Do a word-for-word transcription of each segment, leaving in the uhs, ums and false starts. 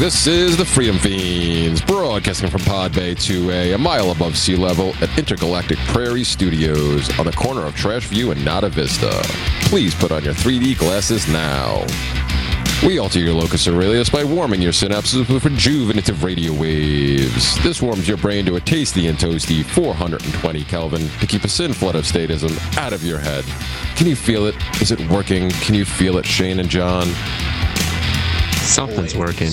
This is the Freedom Fiends, broadcasting from Pod Bay to a, a mile above sea level at Intergalactic Prairie Studios on the corner of Trash View and Nada Vista. Please put on your three D glasses now. We alter your locus aurelius by warming your synapses with rejuvenative radio waves. This warms your brain to a tasty and toasty four hundred twenty Kelvin to keep a sin flood of statism out of your head. Can you feel it? Is it working? Can you feel it, Shane and John? Something's working.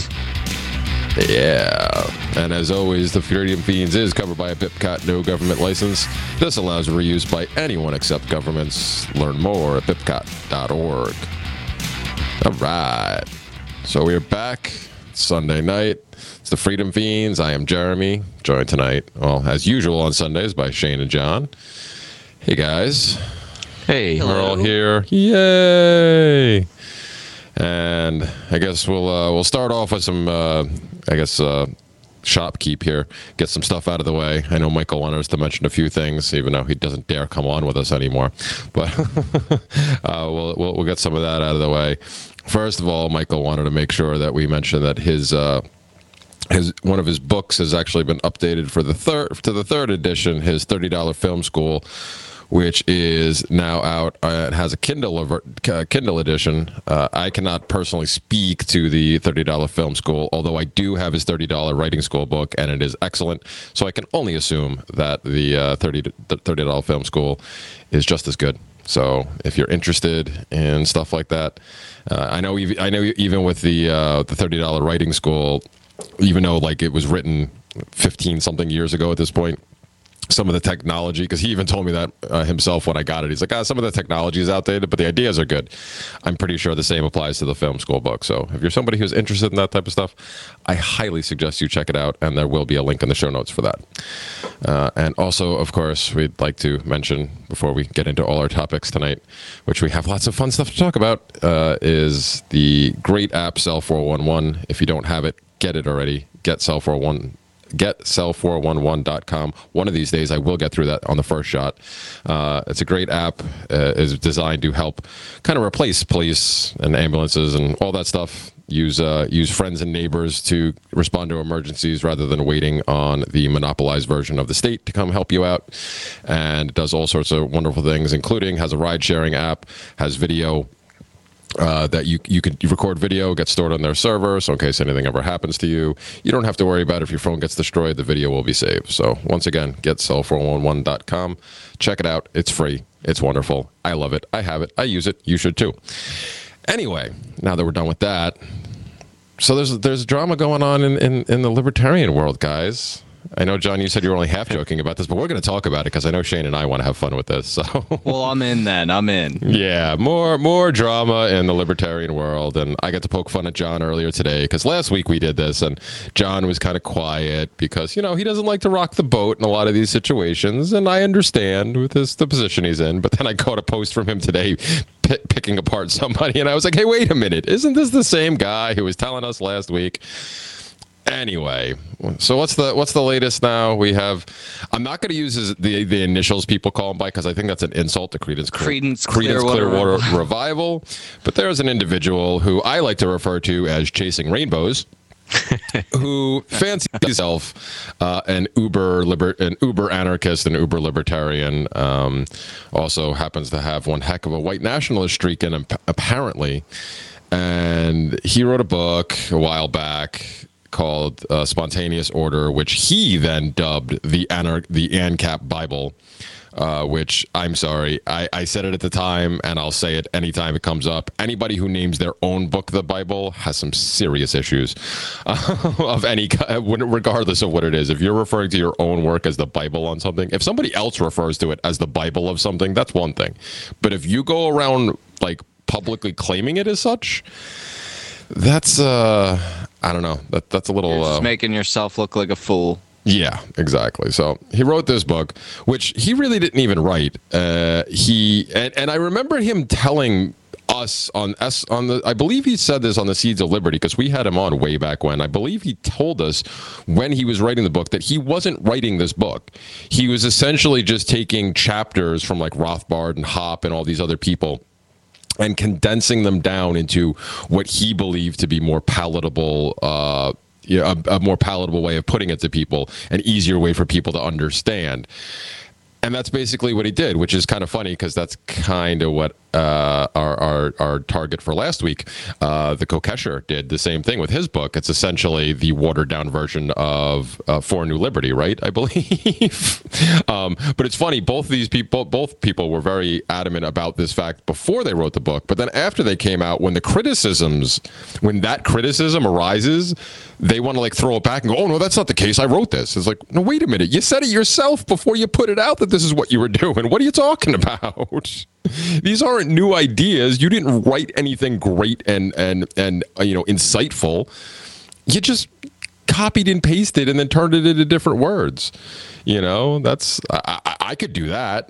Yeah. And as always, the Freedom Fiends is covered by a BIPCOT no government license. This allows reuse by anyone except governments. Learn more at bipcot dot org. All right. So we're back Sunday night. It's the Freedom Fiends. I am Jeremy, joined tonight, well, as usual on Sundays, by Shane and John. Hey, guys. Hey. We're all here. Yay. And I guess we'll uh, we'll start off with some, uh, I guess, uh, shopkeep here. Get some stuff out of the way. I know Michael wanted us to mention a few things, even though he doesn't dare come on with us anymore. But uh, we'll, we'll we'll get some of that out of the way. First of all, Michael wanted to make sure that we mention that his uh, his one of his books has actually been updated for the third to the third edition. His thirty dollar film school, which is now out. Uh, it has a Kindle over, uh, Kindle edition. Uh, I cannot personally speak to the thirty dollar film school, although I do have his thirty dollar writing school book, and it is excellent. So I can only assume that the uh, thirty dollar film school is just as good. So if you're interested in stuff like that, uh, I know even, I know even with the uh, the thirty dollar writing school, even though like it was written fifteen something years ago at this point, some of the technology, because he even told me that uh, himself when I got it. He's like, ah, some of the technology is outdated, but the ideas are good. I'm pretty sure the same applies to the film school book. So if you're somebody who's interested in that type of stuff, I highly suggest you check it out, and there will be a link in the show notes for that. Uh, and also, of course, we'd like to mention, before we get into all our topics tonight, which we have lots of fun stuff to talk about, uh, is the great app Cell four one one. If you don't have it, get it already. Get Cell four one one. get cell four one one dot com. One of these days I will get through that on the first shot. Uh, it's a great app. Uh, is designed to help kind of replace police and ambulances and all that stuff. Use uh, use friends and neighbors to respond to emergencies rather than waiting on the monopolized version of the state to come help you out. And it does all sorts of wonderful things, including has a ride-sharing app, has video Uh, that you you could record video, get stored on their server, so in case anything ever happens to you, you don't have to worry about if your phone gets destroyed, the video will be saved. So once again, get cell four one one dot com. Check it out. It's free. It's wonderful. I love it. I have it. I use it. You should too. Anyway, now that we're done with that, so there's there's drama going on in, in, in the libertarian world, guys. I know, John, you said you were only half joking about this, but we're going to talk about it because I know Shane and I want to have fun with this. So, well, I'm in then. I'm in. Yeah, more more drama in the libertarian world, and I got to poke fun at John earlier today because last week we did this, and John was kind of quiet because you know he doesn't like to rock the boat in a lot of these situations, and I understand with this the position he's in. But then I caught a post from him today, p- picking apart somebody, and I was like, hey, wait a minute, isn't this the same guy who was telling us last week? Anyway, so what's the what's the latest now? We have. I'm not going to use his, the the initials people call him by because I think that's an insult to Creedence Creedence, Creedence Clearwater, Clearwater Revival. But there's an individual who I like to refer to as Chasing Rainbows, who fancies himself uh, an uber liber- an uber anarchist and uber libertarian. Um, also happens to have one heck of a white nationalist streak in him, apparently. And he wrote a book a while back called uh, Spontaneous Order, which he then dubbed the Anar- the ANCAP Bible, uh, which I'm sorry, I, I said it at the time, and I'll say it anytime it comes up. Anybody who names their own book the Bible has some serious issues uh, of any kind, regardless of what it is. If you're referring to your own work as the Bible on something, if somebody else refers to it as the Bible of something, that's one thing. But if you go around like publicly claiming it as such, that's uh I don't know. That that's a little You're just uh, making yourself look like a fool. Yeah, exactly. So he wrote this book, which he really didn't even write. Uh, he and, and I remember him telling us on S on the I believe he said this on the Seeds of Liberty because we had him on way back when. I believe he told us when he was writing the book that he wasn't writing this book. He was essentially just taking chapters from like Rothbard and Hoppe and all these other people and condensing them down into what he believed to be more palatable uh, you know, a, a more palatable way of putting it to people, an easier way for people to understand. And that's basically what he did, which is kind of funny because that's kind of what uh, our, our our target for last week, uh, the Kokesher, did the same thing with his book. It's essentially the watered down version of uh, For a New Liberty, right? I believe. um, but it's funny. Both of these people, both people, were very adamant about this fact before they wrote the book. But then after they came out, when the criticisms, when that criticism arises, they want to like throw it back and go, "Oh no, that's not the case. I wrote this." It's like, no, wait a minute. You said it yourself before you put it out that this is what you were doing. What are you talking about? These aren't new ideas. You didn't write anything great and and and uh, you know, insightful. You just copied and pasted and then turned it into different words. You know, that's I, I, I could do that.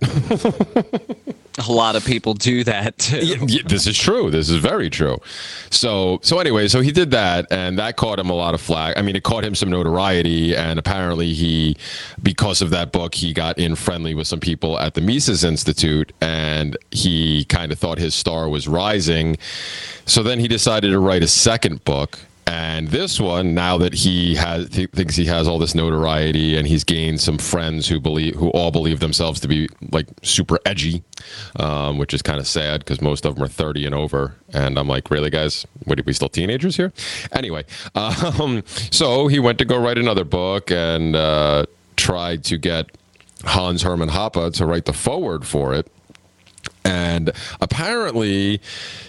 A lot of people do that too. Yeah, yeah, this is true. This is very true. So, so anyway, so he did that, and that caught him a lot of flack. I mean, it caught him some notoriety, and apparently he, because of that book, he got in friendly with some people at the Mises Institute, and he kind of thought his star was rising. So then he decided to write a second book. And this one, now that he has, he thinks he has all this notoriety, and he's gained some friends who believe, who all believe themselves to be like super edgy, um, which is kind of sad because most of them are thirty and over. And I'm like, really, guys? What, are we still teenagers here? Anyway, um, so he went to go write another book and uh, tried to get Hans Hermann Hoppe to write the foreword for it. And apparently,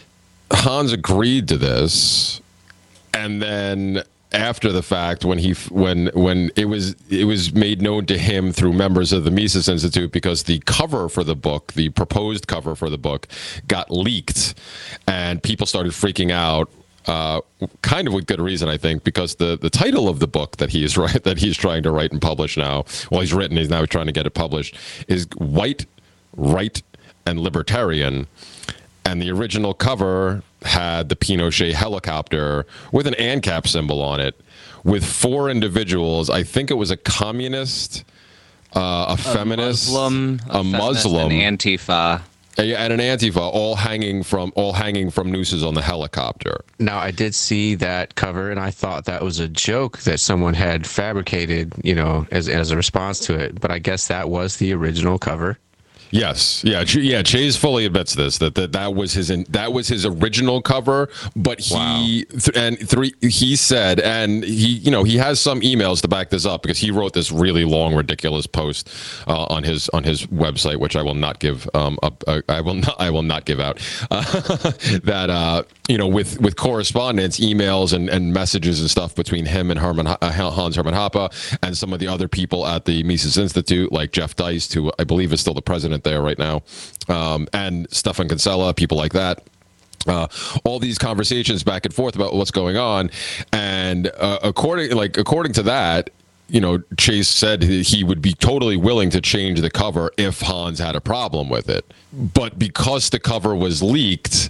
Hans agreed to this. And then after the fact, when he when when it was it was made known to him through members of the Mises Institute, because the cover for the book, the proposed cover for the book, got leaked, and people started freaking out. Uh, kind of with good reason, I think, because the, the title of the book that he is right that he's trying to write and publish now, well, he's written, he's now trying to get it published, is White, Right, and Libertarian. And the original cover had the Pinochet helicopter with an ANCAP symbol on it, with four individuals. I think it was a communist, uh, a, a feminist, Muslim, a, a Muslim, an Antifa, and an Antifa, all hanging from all hanging from nooses on the helicopter. Now, I did see that cover, and I thought that was a joke that someone had fabricated, you know, as as a response to it. But I guess that was the original cover. Yes, yeah, yeah. Chase fully admits this that that, that was his in, that was his original cover, but he wow. th- and three he said, and he you know he has some emails to back this up because he wrote this really long, ridiculous post uh, on his on his website, which I will not give um up, uh, I will not I will not give out uh, that uh, you know with with correspondence, emails, and, and messages and stuff between him and Herman uh, Hans Hermann Hoppe and some of the other people at the Mises Institute, like Jeff Deist, who I believe is still the president there right now, um, and Stefan Kinsella, people like that. Uh, all these conversations back and forth about what's going on, and uh, according like according to that, you know, Chase said he would be totally willing to change the cover if Hans had a problem with it, but because the cover was leaked,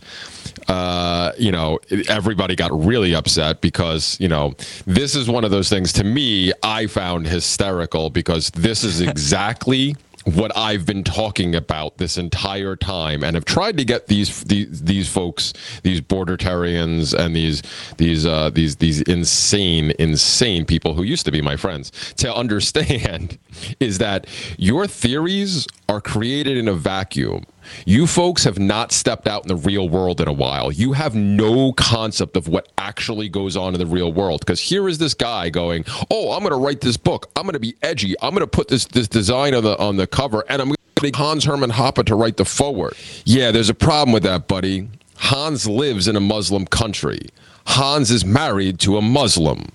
uh, you know, everybody got really upset because, you know, this is one of those things, to me, I found hysterical, because this is exactly what I've been talking about this entire time, and have tried to get these these, these folks, these bordertarians, and these these uh, these these insane insane people who used to be my friends to understand, is that your theories are created in a vacuum. You folks have not stepped out in the real world in a while. You have no concept of what actually goes on in the real world. Because here is this guy going, "Oh, I'm going to write this book. I'm going to be edgy. I'm going to put this this design on the on the cover, and I'm going to get Hans Hermann Hoppe to write the foreword." Yeah, there's a problem with that, buddy. Hans lives in a Muslim country. Hans is married to a Muslim.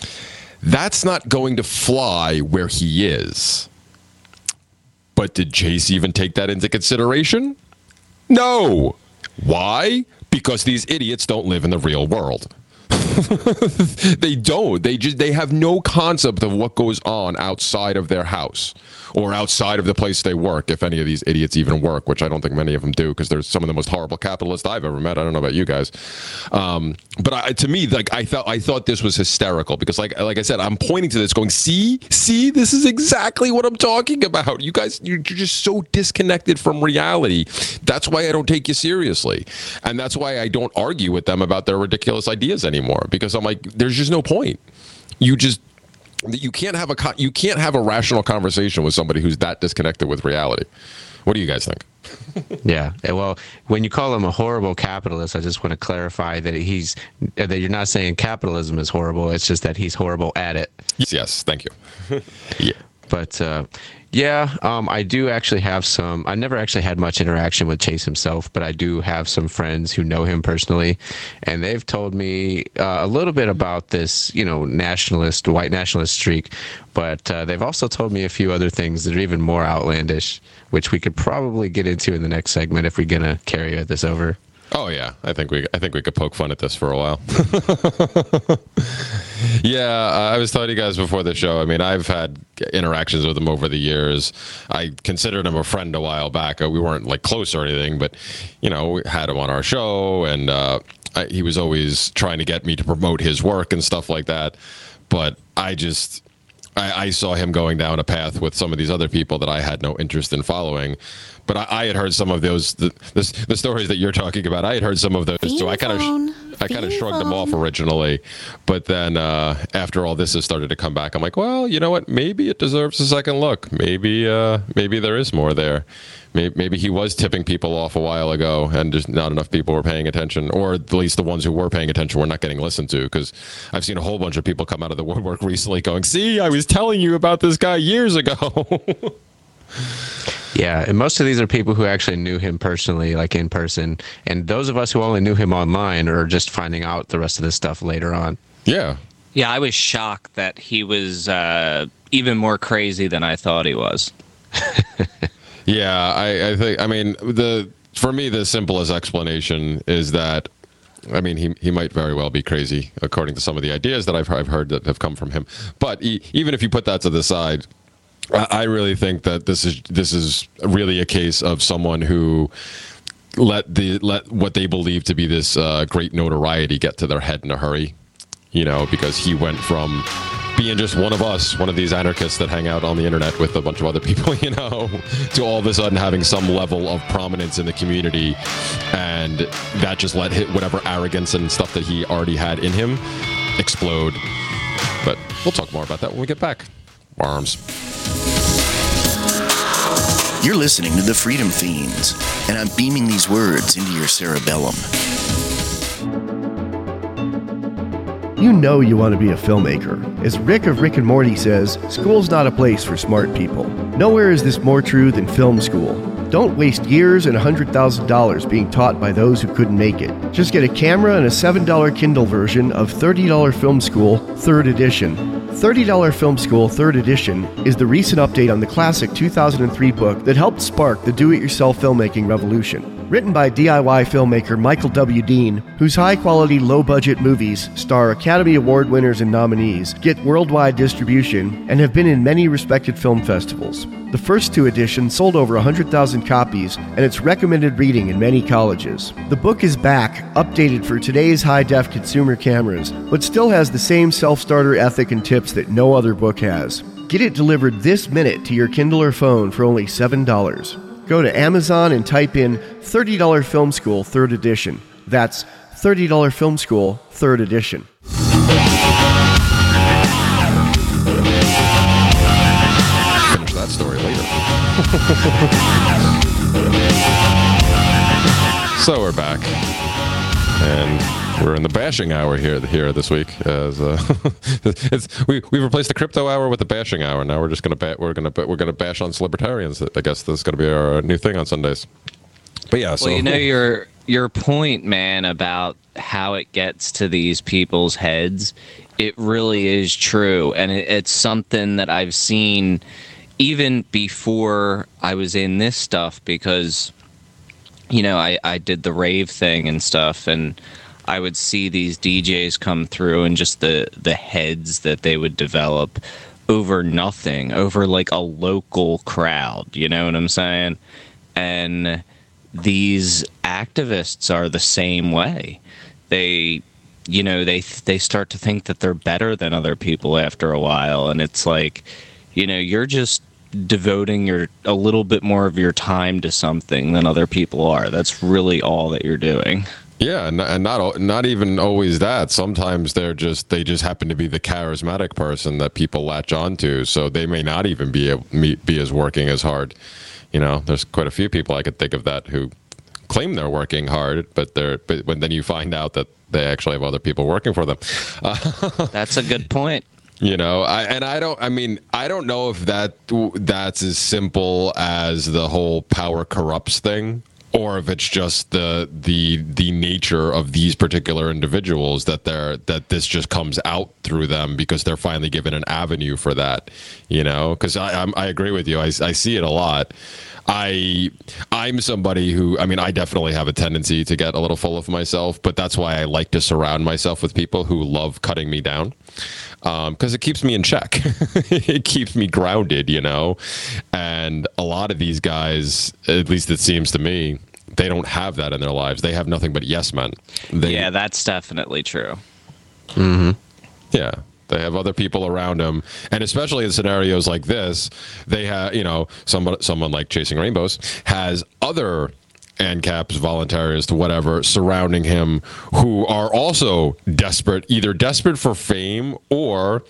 That's not going to fly where he is. But did Chase even take that into consideration? No. Why? Because these idiots don't live in the real world. They don't. They just they have no concept of what goes on outside of their house or outside of the place they work, if any of these idiots even work, which I don't think many of them do, because they're some of the most horrible capitalists I've ever met. I don't know about you guys. Um, but I, to me, like I thought I thought this was hysterical, because like like I said, I'm pointing to this going, see, see, this is exactly what I'm talking about. You guys, you're just so disconnected from reality. That's why I don't take you seriously. And that's why I don't argue with them about their ridiculous ideas anymore, because I'm like, there's just no point. you just you can't have a co- you can't have a rational conversation with somebody who's that disconnected with reality. What do you guys think? Yeah. Well, when you call him a horrible capitalist, I just want to clarify that he's that you're not saying capitalism is horrible. It's just that he's horrible at it. Yes, yes, thank you. Yeah. But uh, yeah, um, I do actually have some. I never actually had much interaction with Chase himself, but I do have some friends who know him personally, and they've told me uh, a little bit about this, you know, nationalist, white nationalist streak. But uh, they've also told me a few other things that are even more outlandish, which we could probably get into in the next segment if we're gonna carry this over. Oh yeah, I think we I think we could poke fun at this for a while. Yeah, uh, I was telling you guys before the show. I mean, I've had interactions with him over the years. I considered him a friend a while back. Uh, we weren't like close or anything, but you know, we had him on our show, and uh, I, he was always trying to get me to promote his work and stuff like that. But I just. I, I saw him going down a path with some of these other people that I had no interest in following. But I, I had heard some of those, the, the, the stories that you're talking about. I had heard some of those too. I kind of, I kind of shrugged them off originally, but then uh, after all this has started to come back, I'm like, well, you know what? Maybe it deserves a second look. Maybe, uh, maybe there is more there. Maybe, maybe he was tipping people off a while ago, and just not enough people were paying attention, or at least the ones who were paying attention were not getting listened to. Because I've seen a whole bunch of people come out of the woodwork recently, going, "See, I was telling you about this guy years ago." Yeah, and most of these are people who actually knew him personally, like in person. And those of us who only knew him online are just finding out the rest of this stuff later on. Yeah. Yeah, I was shocked that he was uh, even more crazy than I thought he was. Yeah, I, I think, I mean, the for me, the simplest explanation is that, I mean, he he might very well be crazy, according to some of the ideas that I've, I've heard that have come from him. But he, even if you put that to the side, I really think that this is this is really a case of someone who let the let what they believe to be this uh, great notoriety get to their head in a hurry, you know, because he went from being just one of us, one of these anarchists that hang out on the internet with a bunch of other people, you know, to all of a sudden having some level of prominence in the community, and that just let hit whatever arrogance and stuff that he already had in him explode. But we'll talk more about that when we get back. Arms. You're listening to The Freedom Fiends, and I'm beaming these words into your cerebellum. You know you want to be a filmmaker. As Rick of Rick and Morty says, school's not a place for smart people. Nowhere is this more true than film school. Don't waste years and one hundred thousand dollars being taught by those who couldn't make it. Just get a camera and a seven dollar Kindle version of thirty dollar Film School third Edition. thirty dollar Film School third Edition is the recent update on the classic two thousand three book that helped spark the do-it-yourself filmmaking revolution. Written by D I Y filmmaker Michael W. Dean, whose high-quality, low-budget movies star Academy Award winners and nominees, get worldwide distribution, and have been in many respected film festivals. The first two editions sold over one hundred thousand copies, and it's recommended reading in many colleges. The book is back, updated for today's high-def consumer cameras, but still has the same self-starter ethic and tips that no other book has. Get it delivered this minute to your Kindle or phone for only seven dollars. Go to Amazon and type in thirty dollar Film School third Edition. That's thirty dollar Film School third Edition. Finish that story later. So we're back, and we're in the bashing hour here here this week. As uh, it's we we replaced the crypto hour with the bashing hour. Now we're just gonna ba- we're gonna we're gonna bash on libertarians. I guess this is gonna be our new thing on Sundays. But yeah, so Well, you know your your point, man, about how it gets to these people's heads. It really is true, and it, it's something that I've seen even before I was in this stuff, because you know I I did the rave thing and stuff, and I would see these D Js come through and just the, the heads that they would develop over nothing, over like a local crowd, you know what I'm saying? And these activists are the same way. They, you know, they they start to think that they're better than other people after a while, and it's like, you know, you're just devoting your a little bit more of your time to something than other people are. That's really all that you're doing. Yeah, and, and not not even always that. Sometimes they're just they just happen to be the charismatic person that people latch onto, so they may not even be able, be as working as hard. You know, there's quite a few people I could think of that who claim they're working hard, but they're but when then you find out that they actually have other people working for them. Uh, That's a good point. You know, I, and I don't, I mean, I don't know if that that's as simple as the whole power corrupts thing, or if it's just the the the nature of these particular individuals that they're that this just comes out through them because they're finally given an avenue for that, you know, because I I'm, I agree with you. I, I see it a lot. I I'm somebody who, I mean, I definitely have a tendency to get a little full of myself, but that's why I like to surround myself with people who love cutting me down. Because um, it keeps me in check. It keeps me grounded, you know? And a lot of these guys, at least it seems to me, they don't have that in their lives. They have nothing but yes men. They, yeah, that's definitely true. Mm-hmm. Yeah. They have other people around them. And especially in scenarios like this, they have, you know, someone, someone like Chasing Rainbows has other ANCAPs, voluntarists, whatever, surrounding him who are also desperate, either desperate for fame or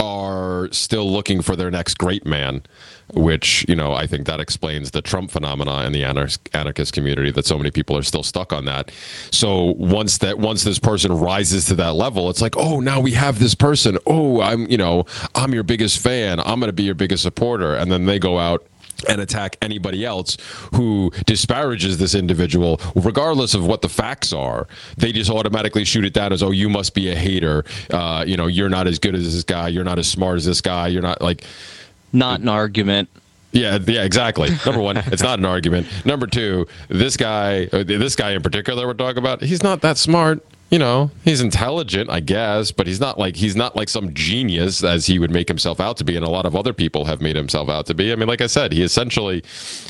are still looking for their next great man, which, you know, I think that explains the Trump phenomena in the anarchist community, that so many people are still stuck on that. So once that once this person rises to that level, it's like, oh, now we have this person. Oh, I'm, you know, I'm your biggest fan. I'm going to be your biggest supporter. And then they go out and attack anybody else who disparages this individual, regardless of what the facts are. They just automatically shoot it down as, oh, you must be a hater. Uh, you know, you're not as good as this guy. You're not as smart as this guy. You're not like... Not an argument. Yeah, yeah, exactly. Number one, it's not an argument. Number two, this guy, this guy in particular we're talking about, he's not that smart. You know, he's intelligent, I guess, but he's not like he's not like some genius as he would make himself out to be, and a lot of other people have made himself out to be. I mean, like I said, he essentially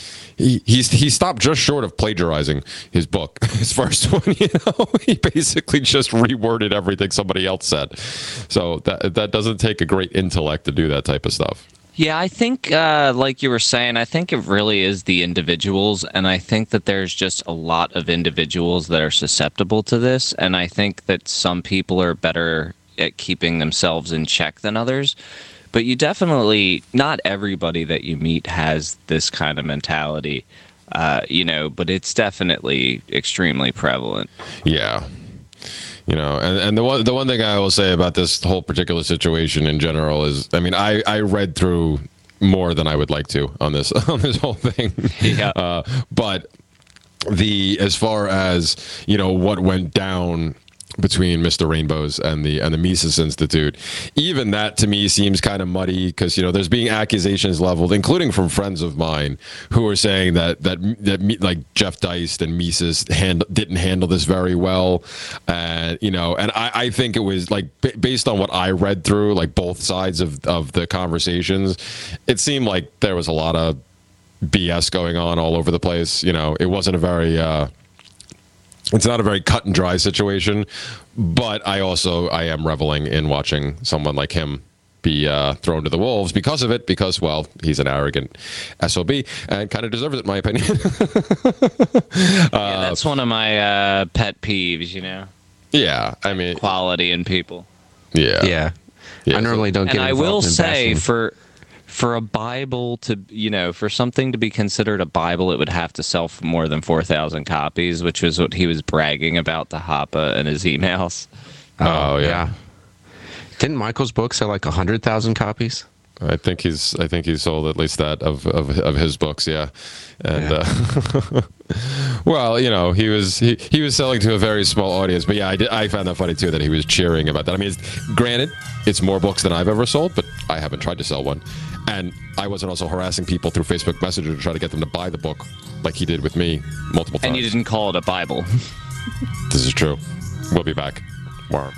he he's, he stopped just short of plagiarizing his book, his first one. You know, he basically just reworded everything somebody else said. So that that doesn't take a great intellect to do that type of stuff. Yeah, I think, uh, like you were saying, I think it really is the individuals, and I think that there's just a lot of individuals that are susceptible to this, and I think that some people are better at keeping themselves in check than others. But you definitely, not everybody that you meet has this kind of mentality, uh, you know, but it's definitely extremely prevalent. Yeah. You know, and, and the one the one thing I will say about this whole particular situation in general is, I mean, I, I read through more than I would like to on this on this whole thing. Yeah. Uh, but the as far as, you know, what went down between Mister Rainbows and the and the Mises Institute, even that to me seems kind of muddy, because, you know, there's being accusations leveled, including from friends of mine who are saying that that that like Jeff Deist and Mises hand, didn't handle this very well, and uh, you know, and I, I think it was like b- based on what I read through, like both sides of of the conversations, it seemed like there was a lot of B S going on all over the place. You know, it wasn't a very uh, It's not a very cut and dry situation, but I also, I am reveling in watching someone like him be uh, thrown to the wolves because of it, because, well, he's an arrogant S O B and kind of deserves it, in my opinion. Yeah, uh, that's one of my uh, pet peeves, you know? Yeah, I mean... Quality in people. Yeah. Yeah. yeah I normally don't get and involved I will in say, bashing. for... For a Bible to, you know, for something to be considered a Bible, it would have to sell for more than four thousand copies, which was what he was bragging about to Hoppe in his emails. Oh, yeah. yeah. Didn't Michael's book sell like one hundred thousand copies? I think he's I think he's sold at least that of, of, of his books, yeah. And yeah. Uh, well, you know, he was he, he was selling to a very small audience, but yeah, I did, I found that funny too, that he was cheering about that. I mean, it's, granted, it's more books than I've ever sold, but I haven't tried to sell one. And I wasn't also harassing people through Facebook Messenger to try to get them to buy the book like he did with me multiple times. And you didn't call it a Bible. This is true. We'll be back. Wow.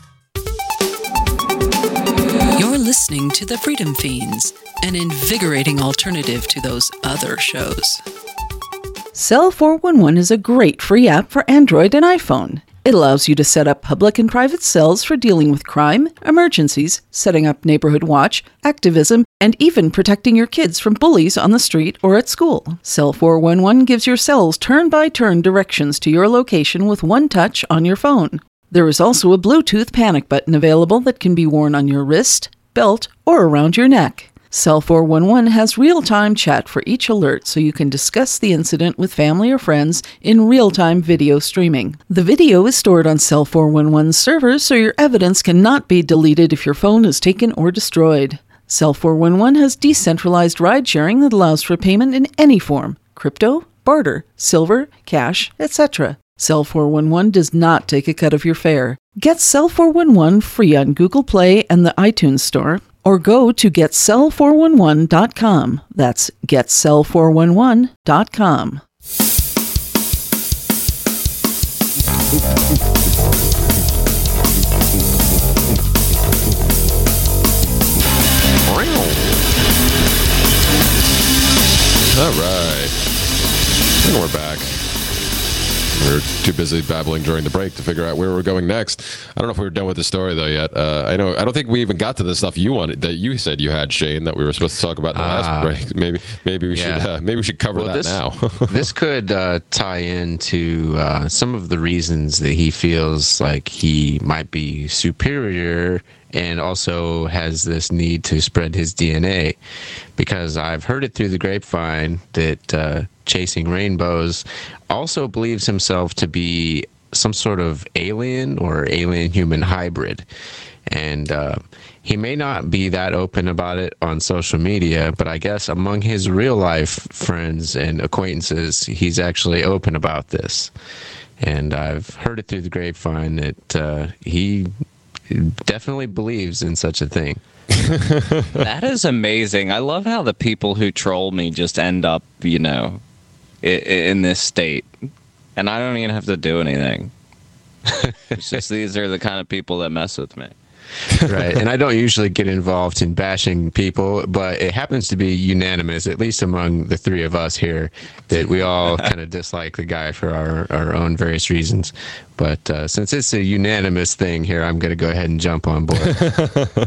You're listening to The Freedom Fiends, an invigorating alternative to those other shows. Cell four one one is a great free app for Android and iPhone. It allows you to set up public and private cells for dealing with crime, emergencies, setting up neighborhood watch, activism, and even protecting your kids from bullies on the street or at school. Cell four one one gives your cells turn-by-turn directions to your location with one touch on your phone. There is also a Bluetooth panic button available that can be worn on your wrist, belt, or around your neck. Cell four one one has real-time chat for each alert so you can discuss the incident with family or friends in real-time video streaming. The video is stored on Cell four one one's servers so your evidence cannot be deleted if your phone is taken or destroyed. Cell four one one has decentralized ride-sharing that allows for payment in any form: crypto, barter, silver, cash, et cetera. Cell four one one does not take a cut of your fare. Get Cell four one one free on Google Play and the iTunes Store, or go to get cell four one one dot com. That's get cell four one one dot com. All right. And we're back. We were too busy babbling during the break to figure out where we're going next. I don't know if we were done with the story though yet. Uh, I know I don't think we even got to the stuff you wanted that you said you had, Shane, that we were supposed to talk about in the uh, last break. Maybe maybe we yeah. should uh, maybe we should cover well, that this, now. This could uh, tie into uh, some of the reasons that he feels like he might be superior and also has this need to spread his D N A, because I've heard it through the grapevine that uh, Chasing Rainbows also believes himself to be some sort of alien or alien-human hybrid. And uh, he may not be that open about it on social media, but I guess among his real-life friends and acquaintances, he's actually open about this. And I've heard it through the grapevine that uh, he definitely believes in such a thing. That is amazing. I love how the people who troll me just end up, you know, in, in this state. And I don't even have to do anything. It's just these are the kind of people that mess with me. Right. And I don't usually get involved in bashing people, but it happens to be unanimous, at least among the three of us here, that we all kind of dislike the guy for our, our own various reasons. But uh, since it's a unanimous thing here, I'm going to go ahead and jump on board.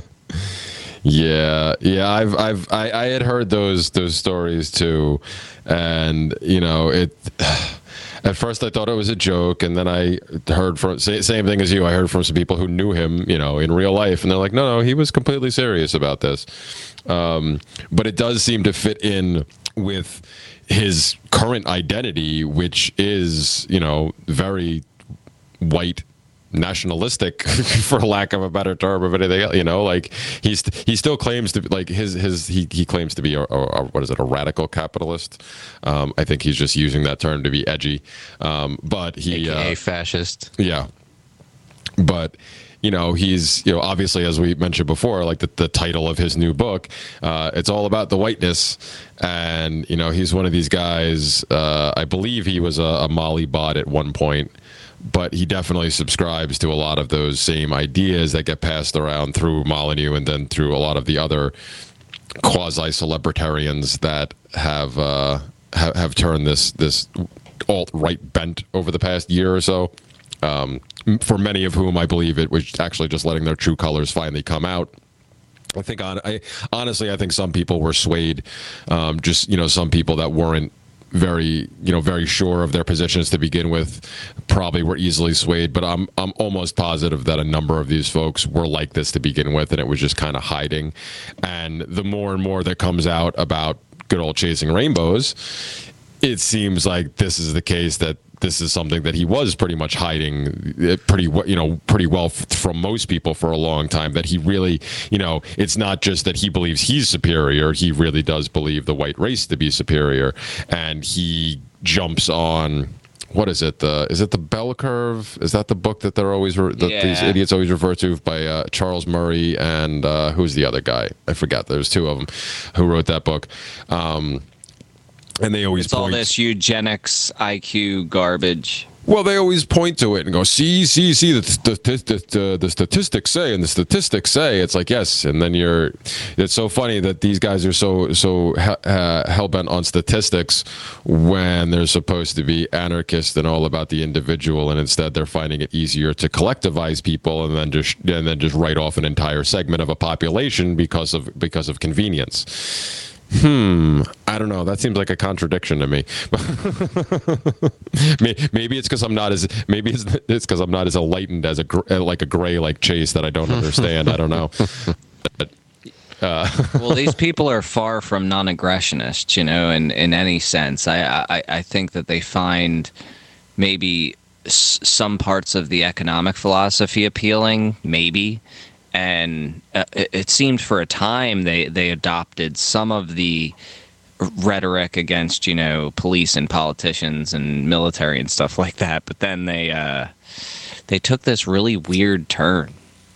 Yeah, yeah, I've, I've, I, I had heard those, those stories too, and you know, it. At first, I thought it was a joke, and then I heard from same thing as you. I heard from some people who knew him, you know, in real life, and they're like, "No, no, he was completely serious about this." Um, but it does seem to fit in with his current identity, which is, you know, very white, nationalistic, for lack of a better term of anything else. You know, like he's he still claims to like his his he, he claims to be a, a, a what is it a radical capitalist. Um, I think he's just using that term to be edgy. Um, but he A K A uh, fascist. Yeah, but you know he's you know obviously, as we mentioned before, like the, the title of his new book, uh, it's all about the whiteness, and you know he's one of these guys. Uh, I believe he was a, a Molly bot at one point. But he definitely subscribes to a lot of those same ideas that get passed around through Molyneux and then through a lot of the other quasi-celebritarians that have uh, ha- have turned this this alt-right bent over the past year or so. Um, for many of whom, I believe it was actually just letting their true colors finally come out. I think, on, I honestly, I think some people were swayed. Um, just you know, some people that weren't very, you know, very sure of their positions to begin with, probably were easily swayed. But I'm I'm almost positive that a number of these folks were like this to begin with, and it was just kind of hiding. And the more and more that comes out about good old Chasing Rainbows, it seems like this is the case, that this is something that he was pretty much hiding pretty, you know, pretty well from most people for a long time, that he really, you know, it's not just that he believes he's superior. He really does believe the white race to be superior. And he jumps on, what is it? The, is it the Bell Curve? Is that the book that they're always, re- that yeah. these idiots always refer to, by uh, Charles Murray and uh, who's the other guy? I forgot. There's two of them who wrote that book. Um, And they always it's point, all this eugenics I Q garbage. Well, they always point to it and go, see, see, see, the, the, the, the, the statistics say, and the statistics say. It's like, yes, and then you're, it's so funny that these guys are so, so uh, hell-bent on statistics when they're supposed to be anarchists and all about the individual, and instead they're finding it easier to collectivize people and then just, and then just write off an entire segment of a population because of, because of convenience. Hmm. I don't know. That seems like a contradiction to me. Maybe it's because I'm not as maybe it's because I'm not as enlightened as a like a gray like Chase that I don't understand. I don't know. But, uh. Well, these people are far from non-aggressionists, you know, in in any sense. I I, I think that they find maybe s- some parts of the economic philosophy appealing, maybe. And uh, it, it seemed for a time they, they adopted some of the rhetoric against, you know, police and politicians and military and stuff like that. But then they uh, they took this really weird turn.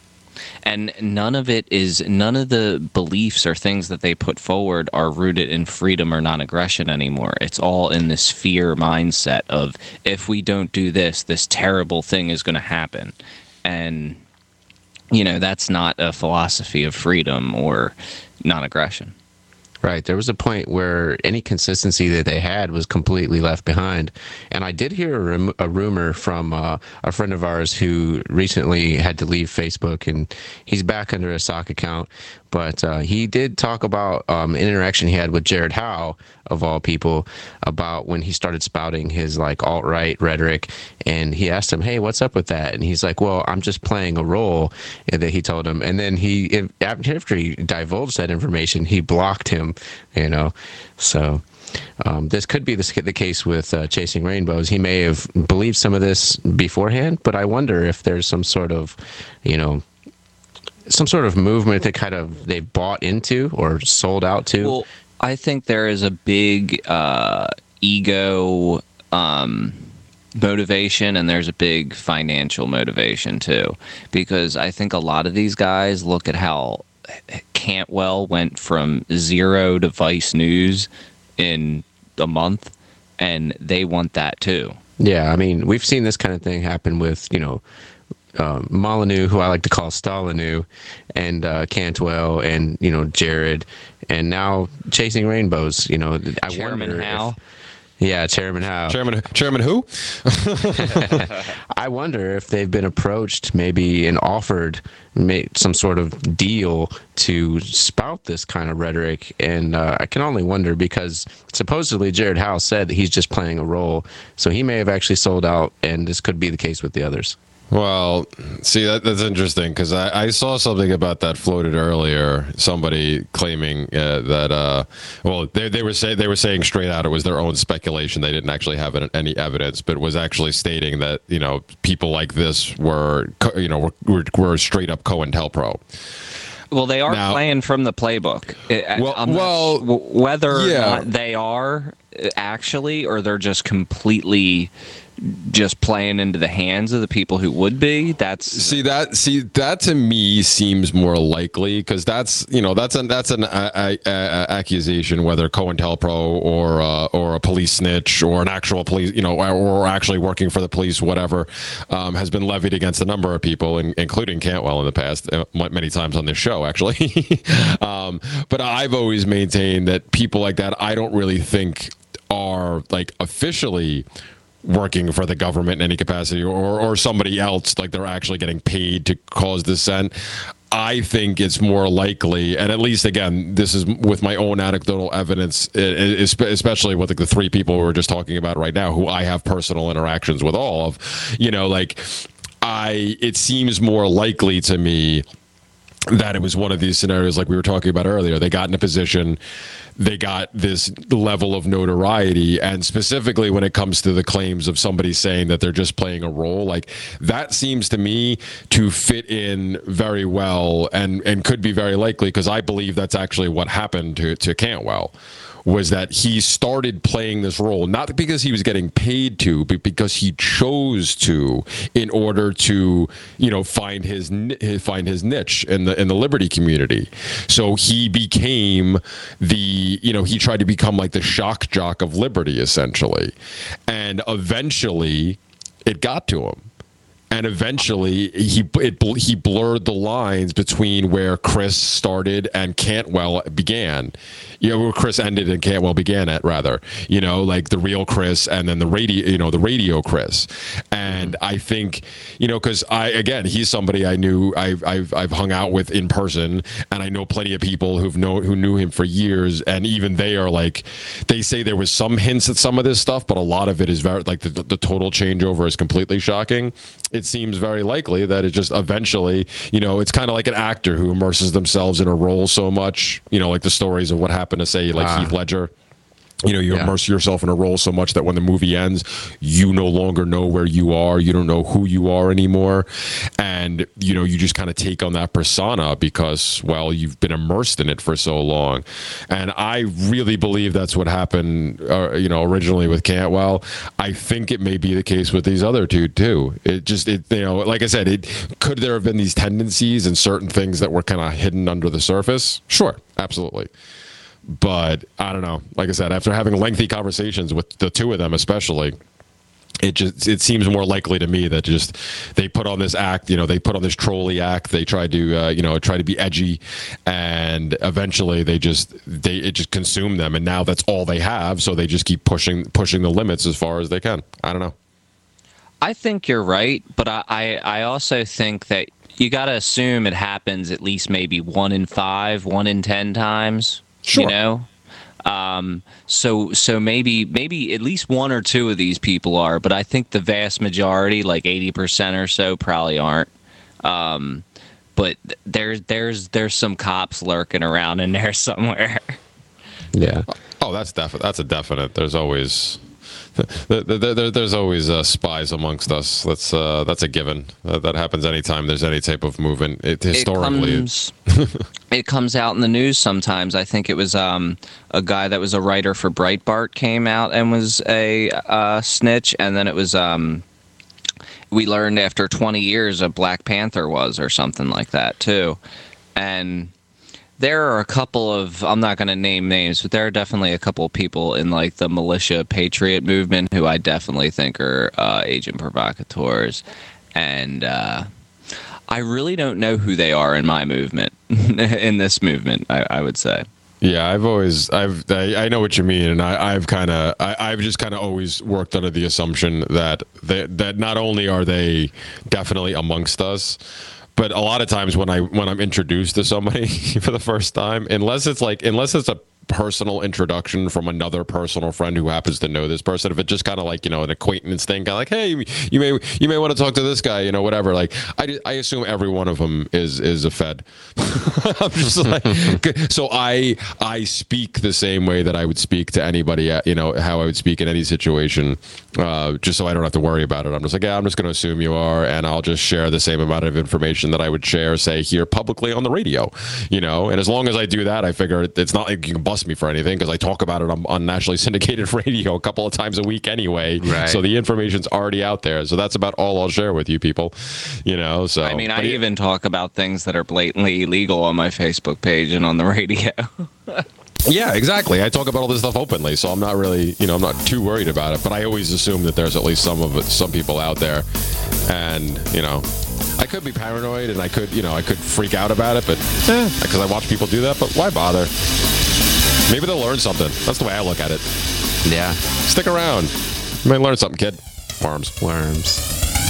And none of it is, none of the beliefs or things that they put forward are rooted in freedom or non-aggression anymore. It's all in this fear mindset of, if we don't do this, this terrible thing is going to happen. And you know, that's not a philosophy of freedom or non-aggression. Right. There was a point where any consistency that they had was completely left behind. And I did hear a, rum- a rumor from uh, a friend of ours who recently had to leave Facebook, and he's back under a sock account. But uh, he did talk about um, an interaction he had with Jared Howe, of all people, about when he started spouting his like alt-right rhetoric. And he asked him, hey, what's up with that? And he's like, well, I'm just playing a role, that he told him. And then he, after he divulged that information, he blocked him, you know. So um, this could be the, the case with uh, Chasing Rainbows. He may have believed some of this beforehand, but I wonder if there's some sort of, you know, some sort of movement that kind of they bought into or sold out to. Well, I think there is a big uh, ego um, motivation, and there's a big financial motivation too, because I think a lot of these guys look at how Cantwell went from zero to Vice News in a month, and they want that too. Yeah, I mean, we've seen this kind of thing happen with, you know, Uh, Molyneux, who I like to call Stalinu, and uh, Cantwell, and you know Jared, and now Chasing Rainbows. You know, I Chairman wonder Howe. If, yeah, Chairman Howe. Chairman, Chairman who? I wonder if they've been approached, maybe, and offered some sort of deal to spout this kind of rhetoric. And uh, I can only wonder, because supposedly Jared Howe said that he's just playing a role, so he may have actually sold out, and this could be the case with the others. Well, see, that, that's interesting, because I, I saw something about that floated earlier. Somebody claiming uh, that, uh, well, they, they were say, they were saying straight out it was their own speculation. They didn't actually have any evidence, but was actually stating that, you know, people like this were, you know, were, were, were straight up COINTELPRO. Well, they are now, playing from the playbook. Well, I'm well not, whether or yeah. not they are actually, or they're just completely just playing into the hands of the people who would be. That's see that see that to me seems more likely, because that's you know that's an that's an a, a, a accusation, whether COINTELPRO or uh, or a police snitch or an actual police you know or actually working for the police, whatever, um, has been levied against a number of people, in, including Cantwell in the past, uh, many times on this show actually. um, but I've always maintained that people like that, I don't really think are like officially working for the government in any capacity, or or somebody else, like they're actually getting paid to cause dissent. I think it's more likely, and at least again, this is with my own anecdotal evidence, especially with like the three people we were just talking about right now, who I have personal interactions with all of, you know, like I, it seems more likely to me that it was one of these scenarios like we were talking about earlier. They got in a position, they got this level of notoriety, and specifically when it comes to the claims of somebody saying that they're just playing a role, like that seems to me to fit in very well, and and could be very likely, because I believe that's actually what happened to to Cantwell, was that he started playing this role, not because he was getting paid to, but because he chose to, in order to, you know, find his find his niche in the in the liberty community. So he became the, you know, he tried to become like the shock jock of liberty, essentially, and eventually it got to him. And eventually, he it, he blurred the lines between where Chris started and Cantwell began. You know, where Chris ended and Cantwell began at, rather. You know, like the real Chris and then the radio, you know, the radio Chris. And I think, you know, because I again, he's somebody I knew, I've I've I've hung out with in person, and I know plenty of people who've know who knew him for years, and even they are like, they say there was some hints at some of this stuff, but a lot of it is very like the the total changeover is completely shocking. It seems very likely that it just eventually, you know, it's kind of like an actor who immerses themselves in a role so much, you know, like the stories of what happened to, say, like uh, Heath Ledger. You know, you yeah. immerse yourself in a role so much that when the movie ends, you no longer know where you are. You don't know who you are anymore. And, you know, you just kind of take on that persona because, well, you've been immersed in it for so long. And I really believe that's what happened, uh, you know, originally with Cantwell. I think it may be the case with these other two, too. It just, it, you know, like I said, it could there have been these tendencies and certain things that were kind of hidden under the surface? Sure, absolutely. But I don't know. Like I said, after having lengthy conversations with the two of them, especially, it just it seems more likely to me that just they put on this act. You know, they put on this trolley act. They tried to, uh, you know, try to be edgy, and eventually they just they it just consumed them. And now that's all they have. So they just keep pushing pushing the limits as far as they can. I don't know. I think you're right, but I I, I also think that you got to assume it happens at least maybe one in five, one in ten times. Sure. You know, um, so so maybe maybe at least one or two of these people are, but I think the vast majority, like eighty percent or so, probably aren't. Um, but there's there's there's some cops lurking around in there somewhere. Yeah. Oh, that's definite. That's a definite. There's always. There, there, there, there's always uh, spies amongst us. That's uh, that's a given. Uh, that happens anytime there's any type of movement. It, historically, it comes, it comes out in the news sometimes. I think it was um, a guy that was a writer for Breitbart came out and was a uh, snitch, and then it was um, we learned after twenty years a Black Panther was or something like that too, and. There are a couple of, I'm not going to name names, but there are definitely a couple of people in like the militia patriot movement who I definitely think are uh, agent provocateurs. And uh, I really don't know who they are in my movement, in this movement, I, I would say. Yeah, I've always, I've, I, I know what you mean, and I, I've kind of, I've just kind of always worked under the assumption that they, that not only are they definitely amongst us, but a lot of times when I when I'm introduced to somebody for the first time, unless it's like unless it's a personal introduction from another personal friend who happens to know this person, if it's just kind of like, you know, an acquaintance thing, kind of like, hey, you may you may want to talk to this guy, you know, whatever. Like I, I assume every one of them is is a Fed. I'm just like, so I I speak the same way that I would speak to anybody, you know, how I would speak in any situation, uh, just so I don't have to worry about it. I'm just like, yeah, I'm just going to assume you are, and I'll just share the same amount of information that I would share, say, here publicly on the radio, you know. And as long as I do that, I figure it's not like you can bust me for anything because I talk about it on, on nationally syndicated radio a couple of times a week anyway. Right. So the information's already out there. So that's about all I'll share with you people, you know. So I mean, I it, even talk about things that are blatantly illegal on my Facebook page and on the radio. Yeah, exactly. I talk about all this stuff openly, so I'm not really, you know, I'm not too worried about it. But I always assume that there's at least some of it, some people out there, and you know, I could be paranoid and I could, you know, I could freak out about it, but eh, because I watch people do that. But why bother? Maybe they'll learn something. That's the way I look at it. Yeah. Stick around. You might learn something, kid. Worms. Worms.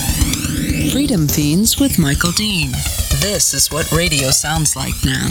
Freedom Fiends with Michael Dean. This is what radio sounds like now.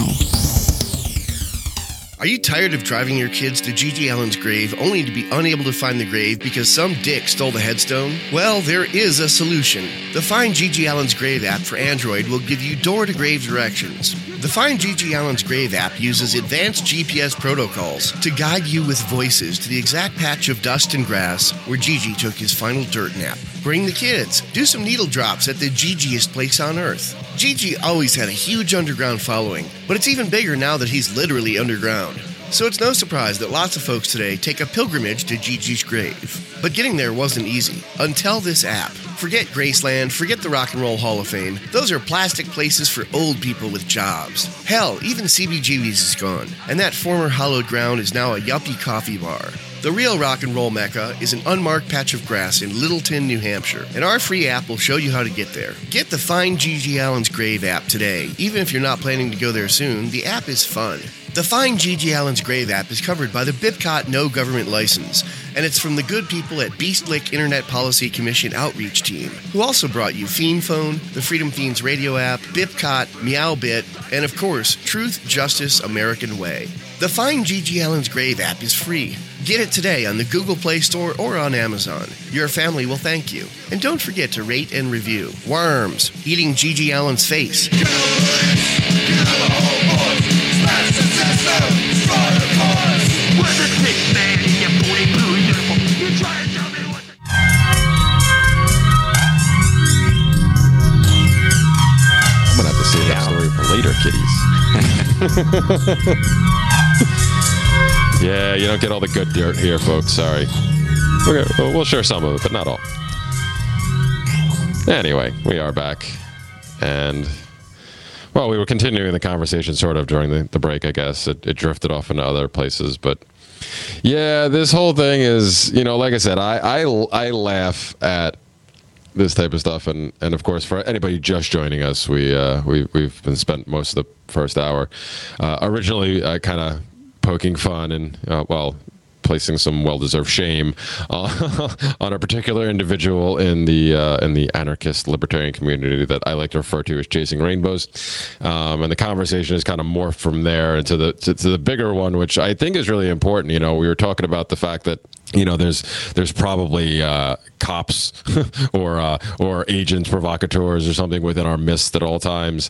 Are you tired of driving your kids to Gigi Allen's grave only to be unable to find the grave because some dick stole the headstone? Well, there is a solution. The Find Gigi Allen's Grave app for Android will give you door-to-grave directions. The Find Gigi Allen's Grave app uses advanced G P S protocols to guide you with voices to the exact patch of dust and grass where Gigi took his final dirt nap. Bring the kids. Do some needle drops at the Gigiest place on earth. Gigi always had a huge underground following, but it's even bigger now that he's literally underground. So it's no surprise that lots of folks today take a pilgrimage to Gigi's grave. But getting there wasn't easy until this app. Forget Graceland, forget the Rock and Roll Hall of Fame. Those are plastic places for old people with jobs. Hell, even C B G B's is gone, and that former hallowed ground is now a yuppie coffee bar. The real rock and roll mecca is an unmarked patch of grass in Littleton, New Hampshire, and our free app will show you how to get there. Get the Find G G Allen's Grave app today. Even if you're not planning to go there soon, the app is fun. The Find G G Allen's Grave app is covered by the BIPCOT No Government License, and it's from the good people at Beast Lick Internet Policy Commission Outreach Team, who also brought you Fiend Phone, the Freedom Fiends radio app, BIPCOT, Meowbit, and of course, Truth, Justice, American Way. The Find G G Allen's Grave app is free. Get it today on the Google Play Store or on Amazon. Your family will thank you. And don't forget to rate and review. Worms, eating G G Allen's face. I'm gonna have to save that story for later, kiddies. Yeah, you don't get all the good dirt here, folks. Sorry. We're gonna, we'll, we'll share some of it, but not all. Anyway, we are back. And, well, we were continuing the conversation sort of during the, the break, I guess. It, it drifted off into other places. But, yeah, this whole thing is, you know, like I said, I, I, I laugh at this type of stuff. And, and of course, for anybody just joining us, we, uh, we, we've been spent most of the first hour. Uh, originally, I kind of poking fun and, uh, well, placing some well-deserved shame uh, on a particular individual in the uh, in the anarchist libertarian community that I like to refer to as Chasing Rainbows, um, and the conversation has kind of morphed from there into the to, to the bigger one, which I think is really important. You know, we were talking about the fact that, you know, there's there's probably uh, cops or uh, or agents, provocateurs, or something within our midst at all times,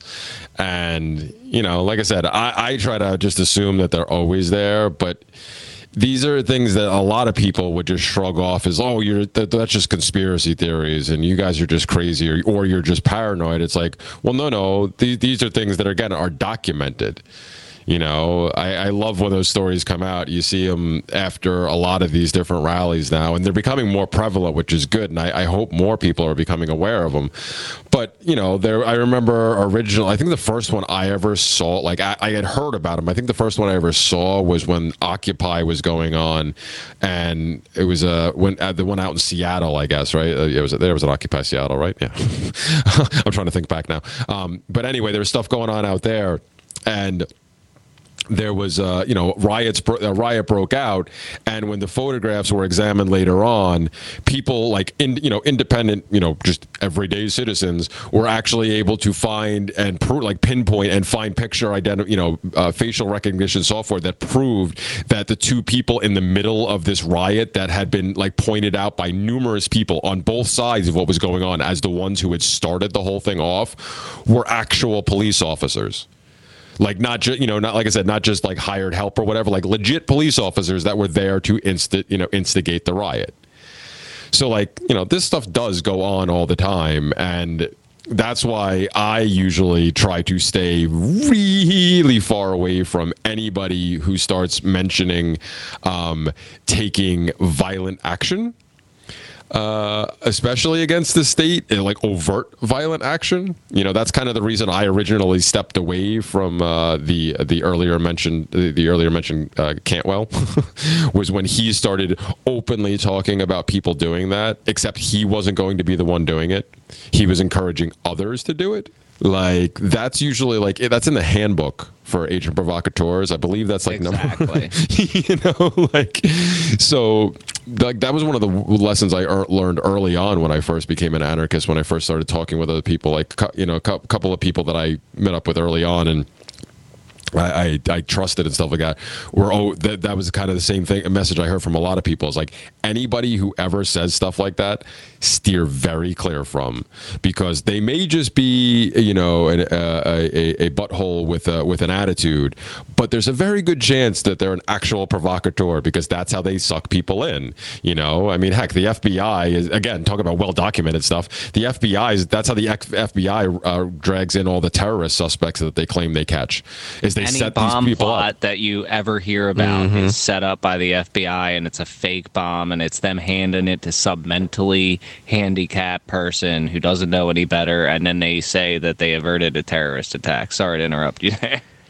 and you know, like I said, I, I try to just assume that they're always there, but these are things that a lot of people would just shrug off as, oh, you're that, that's just conspiracy theories, and you guys are just crazy, or, or you're just paranoid. It's like, well, no, no, these these are things that are, again, are documented. You know, I, I love when those stories come out. You see them after a lot of these different rallies now, and they're becoming more prevalent, which is good. And I, I hope more people are becoming aware of them. But, you know, there, I remember original, I think the first one I ever saw, like I, I had heard about them. I think the first one I ever saw was when Occupy was going on. And it was uh, when uh, the one out in Seattle, I guess, right? Uh, it was, there was an Occupy Seattle, right? Yeah. I'm trying to think back now. Um, but anyway, there was stuff going on out there. And there was, uh, you know, riots, a riot broke out, and when the photographs were examined later on, people like, in, you know, independent, you know, just everyday citizens were actually able to find and pro- like pinpoint and find picture identity, you know, uh, facial recognition software that proved that the two people in the middle of this riot that had been like pointed out by numerous people on both sides of what was going on as the ones who had started the whole thing off were actual police officers. Like, not just, you know, not like I said, not just like hired help or whatever, like legit police officers that were there to insta, you know, instigate the riot. So, like, you know, this stuff does go on all the time. And that's why I usually try to stay really far away from anybody who starts mentioning um, taking violent action. Uh, especially against the state, like overt violent action. You know, that's kind of the reason I originally stepped away from uh, the the earlier mentioned the, the earlier mentioned uh, Cantwell was when he started openly talking about people doing that. Except he wasn't going to be the one doing it; he was encouraging others to do it. Like, that's usually like that's in the handbook for agent provocateurs. I believe that's like exactly. number, you know, like, so like that was one of the lessons I er- learned early on when I first became an anarchist, when I first started talking with other people, like, you know, a couple of people that I met up with early on and I, I, I trusted and stuff like that. Were oh that that was kind of the same thing. A message I heard from a lot of people is like, anybody who ever says stuff like that, steer very clear from, because they may just be, you know, an, uh, a a butthole with a, with an attitude, but there's a very good chance that they're an actual provocateur, because that's how they suck people in. You know, I mean, heck, the F B I is, again, talking about well documented stuff. The F B I is that's how the F B I uh, drags in all the terrorist suspects that they claim they catch. Is they Any set bomb these people plot up. that you ever hear about Mm-hmm. is set up by the F B I, and it's a fake bomb, and it's them handing it to some mentally handicapped person who doesn't know any better, and then they say that they averted a terrorist attack. Sorry to interrupt you there.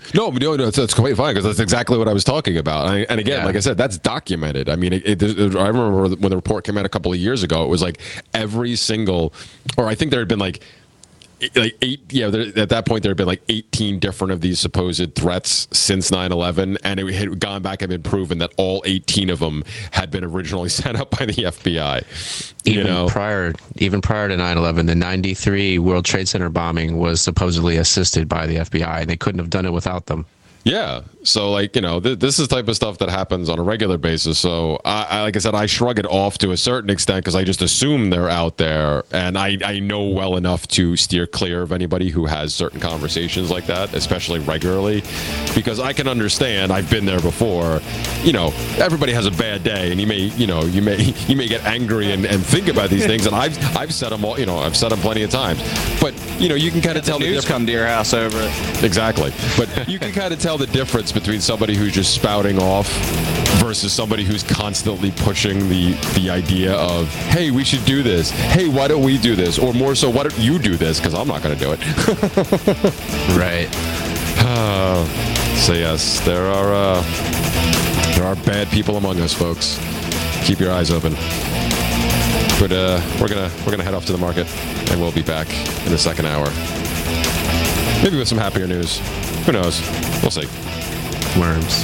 No, no, no, it's, it's quite fine because that's exactly what I was talking about. And, and again, Yeah. like I said, that's documented. I mean, it, it, it, I remember when the report came out a couple of years ago, it was like every single, or I think there had been like, like eight, yeah, there, at that point there had been like eighteen different of these supposed threats since nine eleven, and it had gone back and been proven that all eighteen of them had been originally set up by the F B I. Even you know? prior, even prior to nine eleven, the ninety-three World Trade Center bombing was supposedly assisted by the F B I, and they couldn't have done it without them. Yeah. So, like, you know, th- this is the type of stuff that happens on a regular basis. So, I, I like I said, I shrug it off to a certain extent because I just assume they're out there. And I, I know well enough to steer clear of anybody who has certain conversations like that, especially regularly, because I can understand. I've been there before. You know, everybody has a bad day, and you may, you know, you may you may get angry and, and think about these things. And I've I've said them all, you know, I've said them plenty of times. But, you know, you can kind of tell the News difference. come to your house over it. Exactly. But you can kind of tell the difference between somebody who's just spouting off versus somebody who's constantly pushing the the idea of, hey, we should do this. Hey, why don't we do this? Or more so, why don't you do this? Because I'm not going to do it. Right. Uh, so yes, there are uh, there are bad people among us, folks. Keep your eyes open. But uh, we're gonna we're gonna head off to the market, and we'll be back in the second hour. Maybe with some happier news. Who knows? We'll see. Worms.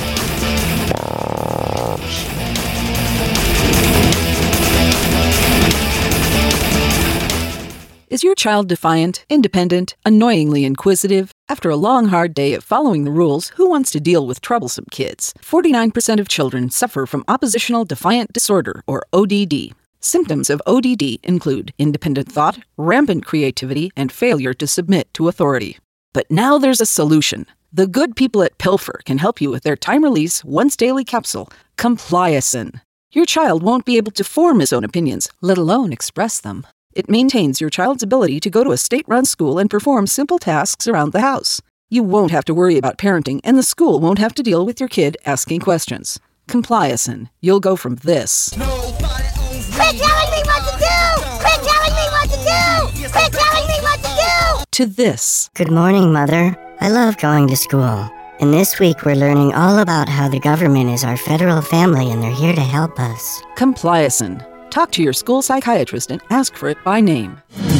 Is your child defiant, independent, annoyingly inquisitive? After a long, hard day of following the rules, who wants to deal with troublesome kids? forty-nine percent of children suffer from oppositional defiant disorder, or O D D. Symptoms of O D D include independent thought, rampant creativity, and failure to submit to authority. But now there's a solution. The good people at Pilfer can help you with their time-release, once-daily capsule, Compliacin. Your child won't be able to form his own opinions, let alone express them. It maintains your child's ability to go to a state-run school and perform simple tasks around the house. You won't have to worry about parenting, and the school won't have to deal with your kid asking questions. Compliacin. You'll go from this. Quit telling me what to do! Quit telling me what to do! Quit telling me what to do! To this. Good morning, Mother. I love going to school. And this week we're learning all about how the government is our federal family and they're here to help us. Compliacin. Talk to your school psychiatrist and ask for it by name.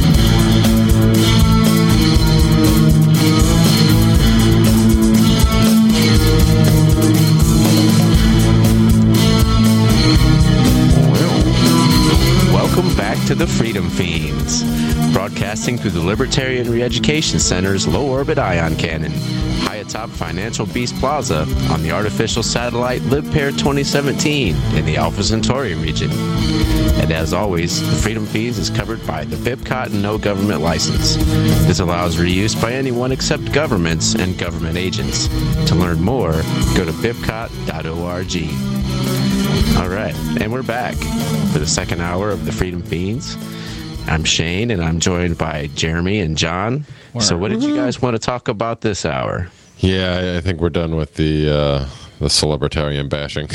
Welcome back to the Freedom Fiends, broadcasting through the Libertarian Re-Education Center's low-orbit ion cannon, high atop Financial Beast Plaza on the artificial satellite LibPair twenty seventeen in the Alpha Centauri region. And as always, the Freedom Fiends is covered by the BIPCOT No Government License. This allows reuse by anyone except governments and government agents. To learn more, go to bipcot dot org. All right, and we're back for the second hour of the Freedom Fiends. I'm Shane, and I'm joined by Jeremy and John. So what did you guys want to talk about this hour? Yeah, I- I think we're done with the uh, the celebritarian bashing.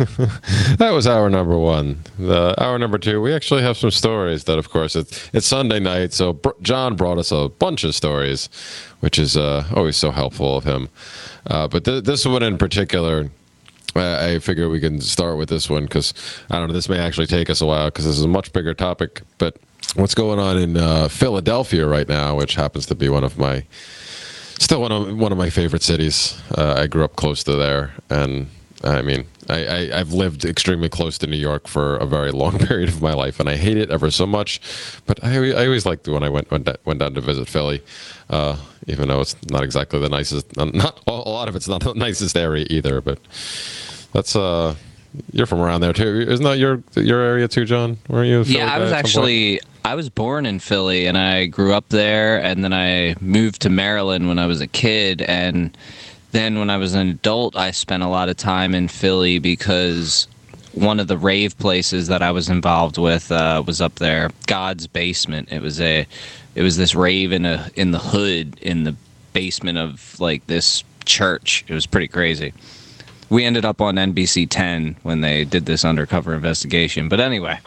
That was hour number one. The hour number two, we actually have some stories that, of course, it's, it's Sunday night, so Br- John brought us a bunch of stories, which is uh, always so helpful of him. Uh, but th- this one in particular, I I figure we can start with this one because, I don't know, this may actually take us a while because this is a much bigger topic. But what's going on in uh, Philadelphia right now, which happens to be one of my, still one of one of my favorite cities. Uh, I grew up close to there, and I mean, I, I, I've lived extremely close to New York for a very long period of my life, and I hate it ever so much. But I, I always liked when I went went, da- went down to visit Philly, uh, even though it's not exactly the nicest. Not, not a lot of it's not the nicest area either. But that's uh, you're from around there too, isn't that your your area too, John? Were you? a Philly Yeah, I guy was at some point? actually I was born in Philly, and I grew up there, and then I moved to Maryland when I was a kid, and then when I was an adult, I spent a lot of time in Philly because one of the rave places that I was involved with uh, was up there, God's Basement. It was a, it was this rave in a in the hood in the basement of like this church. It was pretty crazy. We ended up on N B C ten when they did this undercover investigation. But anyway.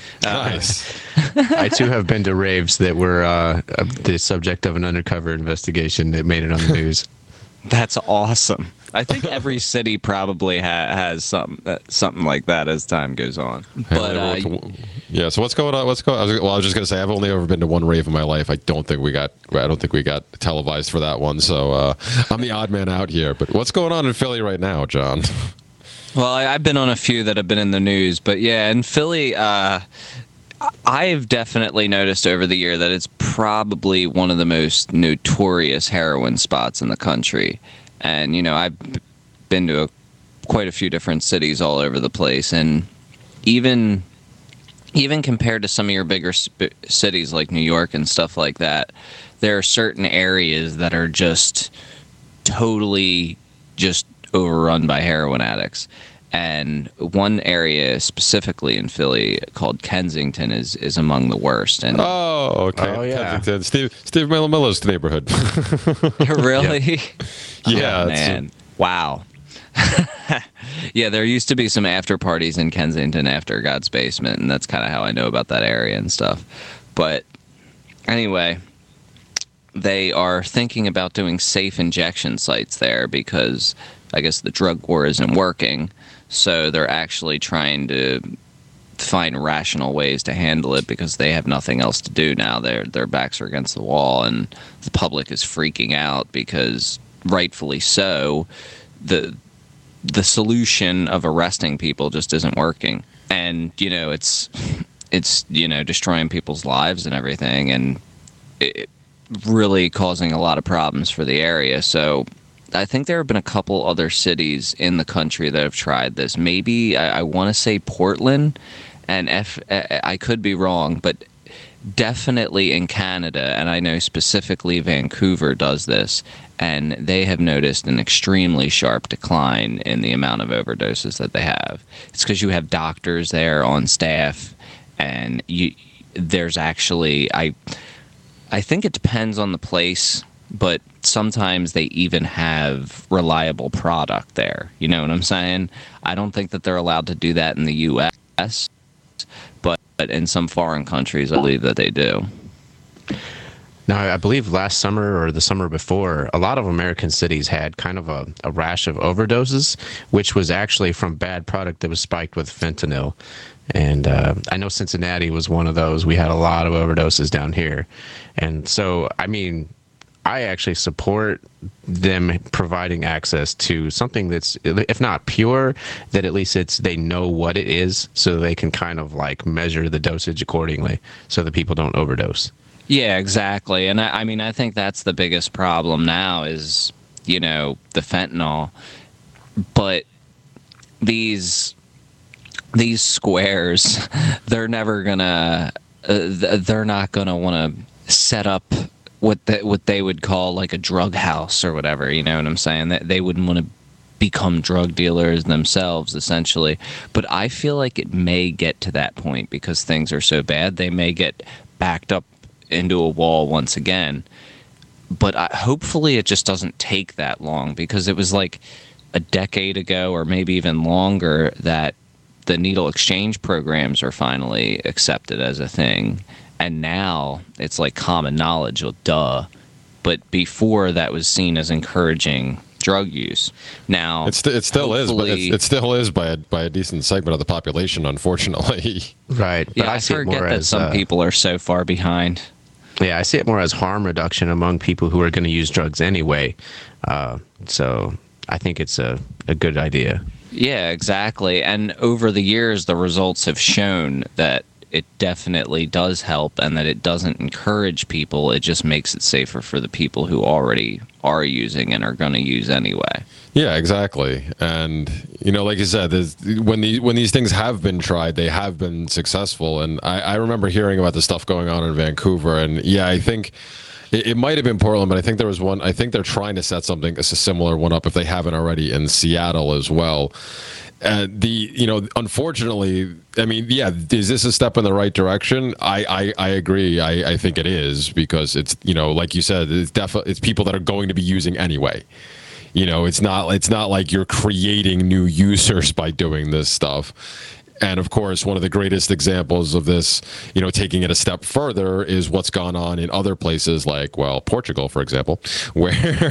Nice. I too have been to raves that were uh, the subject of an undercover investigation that made it on the news. That's awesome. I think every city probably ha- has something uh, something like that as time goes on. But uh, yeah, so what's going on? What's going? I was, well, I was just gonna say I've only ever been to one rave in my life. I don't think we got. I don't think we got televised for that one. So uh, I'm the odd man out here. But what's going on in Philly right now, John? Well, I, I've been on a few that have been in the news, but yeah, in Philly, uh, I've definitely noticed over the year that it's probably one of the most notorious heroin spots in the country. And, you know, I've been to a, quite a few different cities all over the place. And even even compared to some of your bigger sp- cities like New York and stuff like that, there are certain areas that are just totally just overrun by heroin addicts. And one area specifically in Philly called Kensington is, is among the worst. And oh, okay. Oh, yeah. Kensington. Steve Steve Miller's neighborhood. Really? Yeah. Oh, man. Wow. Yeah, there used to be some after parties in Kensington after God's Basement, and that's kind of how I know about that area and stuff. But anyway, they are thinking about doing safe injection sites there because I guess the drug war isn't working. So they're actually trying to find rational ways to handle it because they have nothing else to do now. Their their backs are against the wall, and the public is freaking out because, rightfully so, the the solution of arresting people just isn't working. And you know, it's it's you know destroying people's lives and everything, and it really causing a lot of problems for the area. So I think there have been a couple other cities in the country that have tried this. Maybe I, I want to say Portland, and F, I could be wrong, but definitely in Canada, and I know specifically Vancouver does this, and they have noticed an extremely sharp decline in the amount of overdoses that they have. It's because you have doctors there on staff, and you there's actually I I think it depends on the place, but sometimes they even have reliable product there. You know what I'm saying? I don't think that they're allowed to do that in the U S, but, but in some foreign countries, I believe that they do. Now, I believe last summer or the summer before, a lot of American cities had kind of a, a rash of overdoses, which was actually from bad product that was spiked with fentanyl. And uh, I know Cincinnati was one of those. We had a lot of overdoses down here. And so, I mean, I actually support them providing access to something that's, if not pure, that at least it's they know what it is, so they can kind of like measure the dosage accordingly, so that people don't overdose. Yeah, exactly. And I, I mean, I think that's the biggest problem now is, you know, the fentanyl. But these these squares, they're never gonna, uh, they're not gonna want to set up what the, what they would call like a drug house or whatever. You know what I'm saying? That they wouldn't want to become drug dealers themselves, essentially. But I feel like it may get to that point because things are so bad. They may get backed up into a wall once again. But I, hopefully it just doesn't take that long, because it was like a decade ago or maybe even longer that the needle exchange programs are finally accepted as a thing. And now it's like common knowledge, well, duh. But before, that was seen as encouraging drug use. Now it's it still is, but it's, it still is by a by a decent segment of the population, unfortunately. Right. But yeah, I, I see forget it more that as, some uh, people are so far behind. Yeah, I see it more as harm reduction among people who are going to use drugs anyway. Uh, so I think it's a, a good idea. Yeah, exactly. And over the years, the results have shown that it definitely does help, and that it doesn't encourage people. It just makes it safer for the people who already are using and are going to use anyway. Yeah, exactly. And, you know, like you said, when the, when these things have been tried, they have been successful. And I, I remember hearing about the stuff going on in Vancouver. And, yeah, I think it, it might have been Portland, but I think there was one. I think they're trying to set something, a similar one up, if they haven't already, in Seattle as well. Uh, the you know, unfortunately, I mean, yeah, is this a step in the right direction? I I, I agree. I, I think it is, because it's, you know, like you said, it's definitely it's people that are going to be using anyway. You know, it's not it's not like you're creating new users by doing this stuff. and of course, one of the greatest examples of this, you know, taking it a step further is what's gone on in other places like, well, Portugal, for example, where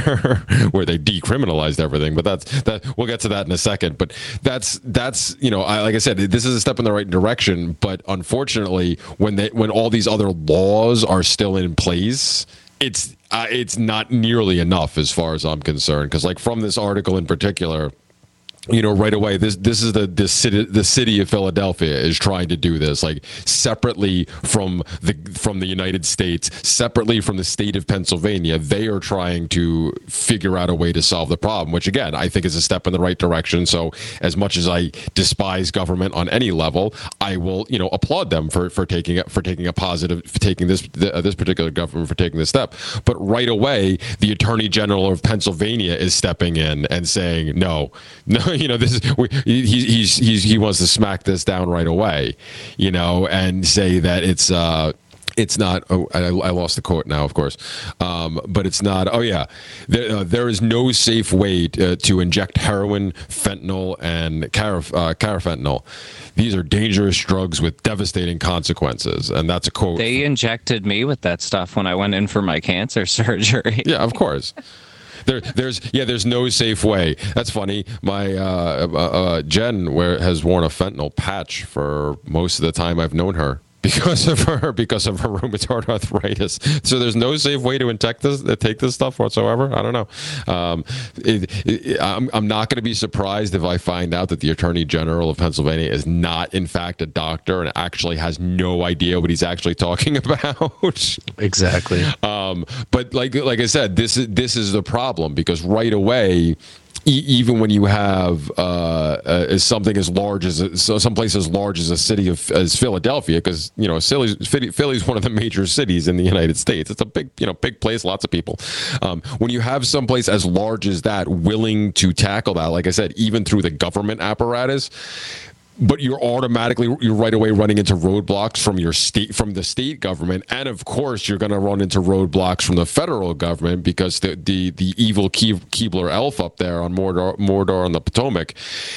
where they decriminalized everything. But that's that. We'll get to that in a second. But that's that's you know, I, like I said, this is a step in the right direction. But unfortunately, when they when all these other laws are still in place, it's uh, it's not nearly enough as far as I'm concerned. Because like from this article in particular, you know, right away, this this is the the city the city of Philadelphia is trying to do this, like separately from the from the United States, separately from the state of Pennsylvania. They are trying to figure out a way to solve the problem, which again I think is a step in the right direction. So as much as I despise government on any level, I will you know applaud them for for taking it for taking a positive for taking this uh, this particular government for taking this step. But right away, the Attorney General of Pennsylvania is stepping in and saying no, no. You know, this is we, he, he's he's he wants to smack this down right away, you know, and say that it's uh it's not. Oh, I, I lost the quote now, of course, um, but it's not. Oh yeah, there, uh, there is no safe way to, to inject heroin, fentanyl, and caraf, uh, carfentanil. These are dangerous drugs with devastating consequences, and that's a quote. They injected me with that stuff when I went in for my cancer surgery. Yeah, of course. There, there's yeah, there's no safe way. That's funny. My uh, uh, uh, Jen where has worn a fentanyl patch for most of the time I've known her because of her because of her rheumatoid arthritis. So there's no safe way to inject this, to take this stuff whatsoever. I don't know. Um, it, it, I'm I'm not going to be surprised if I find out that the Attorney General of Pennsylvania is not in fact a doctor and actually has no idea what he's actually talking about. Exactly. Um, but like like I said, this is this is the problem because right away, e- even when you have uh, uh, something as large as a, so someplace as large as a city of as Philadelphia, because you know Philly's, Philly's one of the major cities in the United States. It's a big you know big place, lots of people. Um, when you have someplace as large as that willing to tackle that, like I said, even through the government apparatus. But you're automatically, you're right away running into roadblocks from your state, from the state government, and of course you're going to run into roadblocks from the federal government because the the, the evil Keebler elf up there on Mordor, Mordor on the Potomac,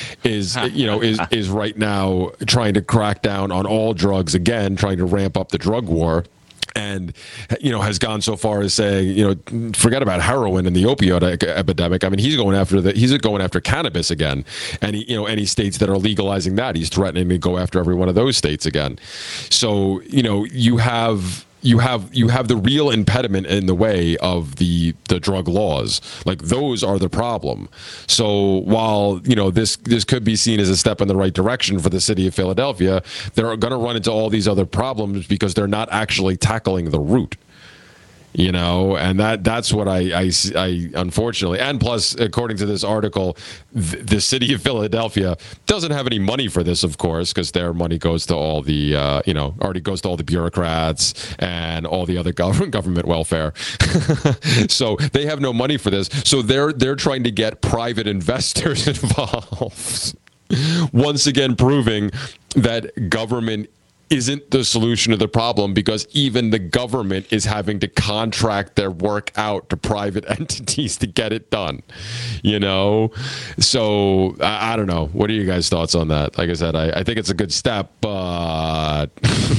is you know is is right now trying to crack down on all drugs again, trying to ramp up the drug war. And, you know, has gone so far as saying, you know, forget about heroin and the opioid epidemic. I mean, he's going after the, he's going after cannabis again. And, he, you know, any states that are legalizing that, he's threatening to go after every one of those states again. So, you know, you have, you have, you have the real impediment in the way of the, the drug laws. Like those are the problem. So while, you know, this, this could be seen as a step in the right direction for the city of Philadelphia, they're going to run into all these other problems because they're not actually tackling the root. You know, and that that's what I, I, I unfortunately, and plus, according to this article, th- the city of Philadelphia doesn't have any money for this, of course, because their money goes to all the, uh, you know, already goes to all the bureaucrats and all the other government government welfare. So they have no money for this. So they're they're trying to get private investors involved. Once again, proving that government isn't the solution to the problem because even the government is having to contract their work out to private entities to get it done, you know? So I, I don't know. What are you guys' thoughts on that? Like I said, I, I think it's a good step, but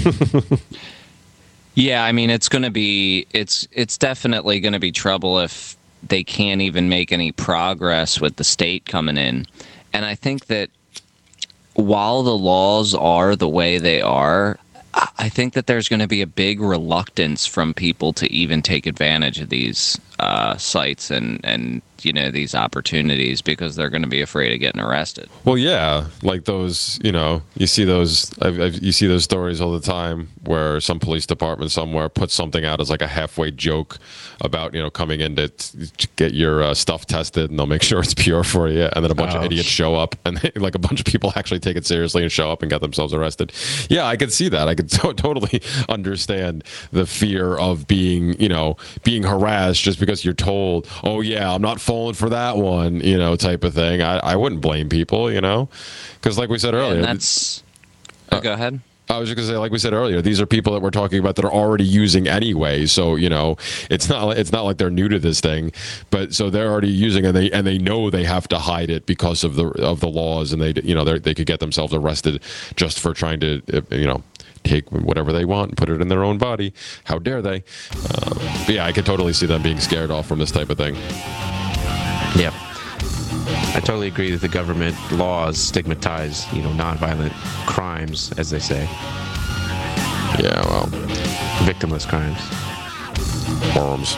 yeah, I mean, it's going to be, it's, it's definitely going to be trouble if they can't even make any progress with the state coming in. And I think that while the laws are the way they are, I think that there's going to be a big reluctance from people to even take advantage of these uh, sites and, and, you know, these opportunities because they're going to be afraid of getting arrested. Well, yeah, like those, you know, you see those, I've, I've, you see those stories all the time where some police department somewhere puts something out as like a halfway joke about, you know, coming in to, to get your uh, stuff tested and they'll make sure it's pure for you. And then a bunch oh. of idiots show up and they, like a bunch of people actually take it seriously and show up and get themselves arrested. Yeah, I could see that. I could to- totally understand the fear of being, you know, being harassed just because you're told, oh yeah, I'm not falling for that one, you know, type of thing. I, I wouldn't blame people, you know, because like we said earlier, and that's. Uh, go ahead. I was just gonna say, like we said earlier, these are people that we're talking about that are already using anyway. So you know, it's not it's not like they're new to this thing, but so they're already using and they and they know they have to hide it because of the of the laws, and they you know they they could get themselves arrested just for trying to you know take whatever they want and put it in their own body. How dare they? Uh, but yeah, I could totally see them being scared off from this type of thing. Yep. I totally agree that the government laws stigmatize, you know, nonviolent crimes, as they say. Yeah, well, victimless crimes. Forums.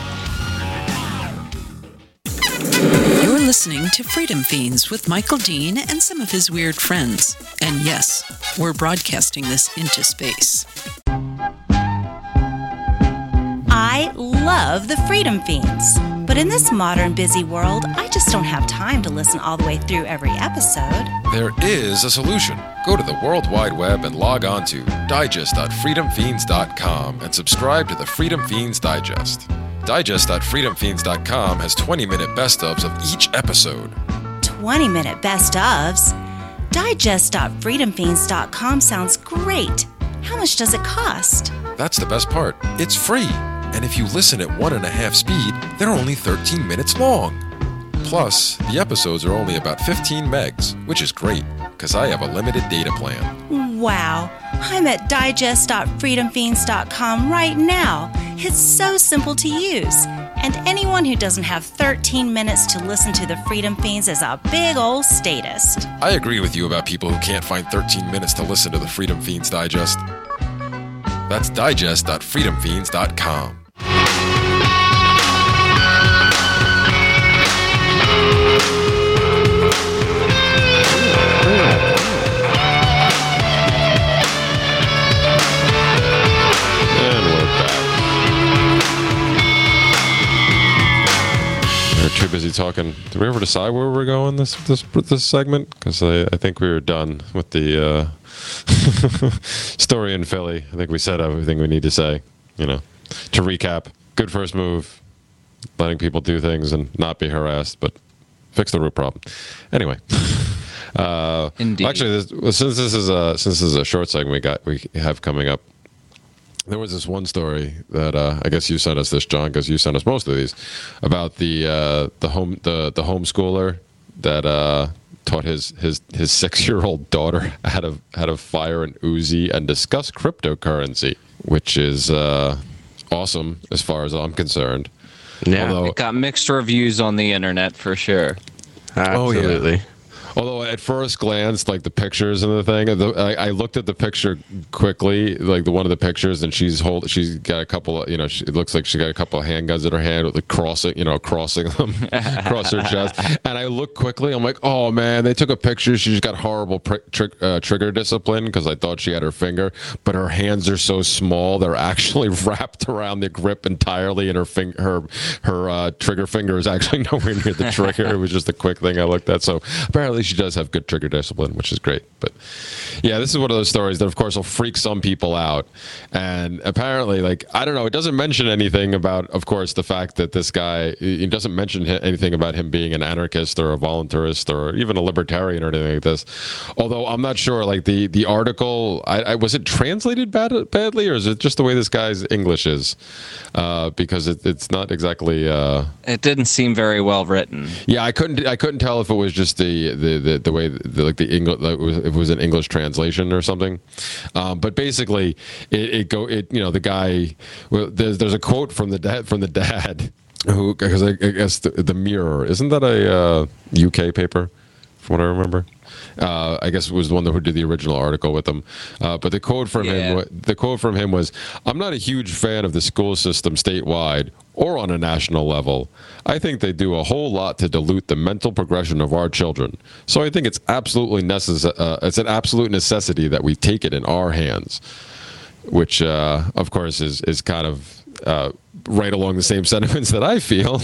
You're listening to Freedom Fiends with Michael Dean and some of his weird friends. And yes, we're broadcasting this into space. I love the Freedom Fiends. But in this modern, busy world, I just don't have time to listen all the way through every episode. There is a solution. Go to the World Wide Web and log on to digest dot freedom fiends dot com and subscribe to the Freedom Fiends Digest. digest dot freedom fiends dot com has twenty-minute best-ofs of each episode. twenty-minute best-ofs? digest dot freedom fiends dot com sounds great. How much does it cost? That's the best part. It's free. And if you listen at one and a half speed, they're only thirteen minutes long. Plus, the episodes are only about fifteen megs, which is great, because I have a limited data plan. Wow, I'm at digest dot freedom fiends dot com right now. It's so simple to use. And anyone who doesn't have thirteen minutes to listen to the Freedom Fiends is a big old statist. I agree with you about people who can't find thirteen minutes to listen to the Freedom Fiends Digest. That's digest dot freedom fiends dot com. Too busy talking. Did we ever decide where we're going this this this segment? Because I, I think we were done with the uh, story in Philly. I think we said everything we need to say. You know, to recap, good first move, letting people do things and not be harassed, but fix the root problem. Anyway, uh, Indeed. Actually, this, since this is a since this is a short segment we got we have coming up. There was this one story that uh, I guess you sent us this, John, because you sent us most of these about the uh, the home the the homeschooler that uh, taught his his his six year old daughter how to how to fire an Uzi and discuss cryptocurrency, which is uh, awesome as far as I'm concerned. Yeah, Although, it got mixed reviews on the internet for sure. Absolutely. Oh, yeah. Although at first glance, like the pictures and the thing, the, I, I looked at the picture quickly, like the one of the pictures, and she's hold, she's got a couple of, you know, she, it looks like she got a couple of handguns in her hand, like crossing, you know, crossing them across her chest. And I looked quickly, I'm like, oh man, they took a picture. She just got horrible pri- tri- uh, trigger discipline because I thought she had her finger, but her hands are so small they're actually wrapped around the grip entirely, and her finger, her her uh, trigger finger is actually nowhere near the trigger. It was just a quick thing I looked at. So apparently she does have good trigger discipline, which is great. But yeah, this is one of those stories that of course will freak some people out. And apparently, like, I don't know, it doesn't mention anything about, of course, the fact that this guy, it doesn't mention anything about him being an anarchist or a voluntarist or even a libertarian or anything like this. Although I'm not sure, like the, the article, I, I was it translated bad, badly, or is it just the way this guy's English is? Uh, because it, it's not exactly. Uh, it didn't seem very well written. Yeah, I couldn't. I couldn't tell if it was just the the, the, the way the, like the English, like it, was, it was an English translation or something. Um, but basically, it, it go it you know the guy. Well, there's there's a quote from the dad from the dad who, because I, I guess the, the Mirror, isn't that a uh, U K paper from what I remember? Uh, I guess it was the one that who did the original article with him. Uh, but the quote from yeah. him, the quote from him was, "I'm not a huge fan of the school system statewide or on a national level. I think they do a whole lot to dilute the mental progression of our children. So I think it's absolutely necessary. Uh, it's an absolute necessity that we take it in our hands." Which, uh, of course, is is kind of uh, right along the same sentiments that I feel.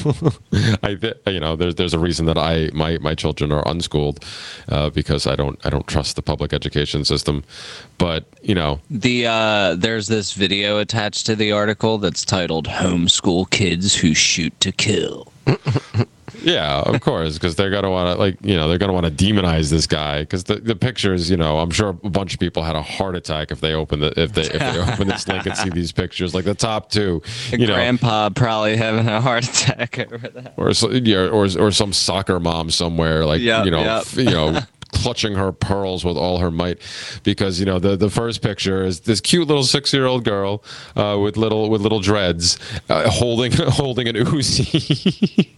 I, th- you know, there's there's a reason that I my, my children are unschooled uh, because I don't I don't trust the public education system. But you know, the uh, there's this video attached to the article that's titled "Homeschool Kids Who Shoot to Kill." Yeah, of course, because they're gonna want to, like, you know, they're gonna want to demonize this guy because the, the pictures, you know, I'm sure a bunch of people had a heart attack if they open the if they if they open this link and see these pictures, like the top two, you know, grandpa probably having a heart attack over that, or so, yeah, or or some soccer mom somewhere, like yep, you know, yep. f- you know. clutching her pearls with all her might, because you know the the first picture is this cute little six year old girl uh, with little with little dreads uh, holding holding an Uzi.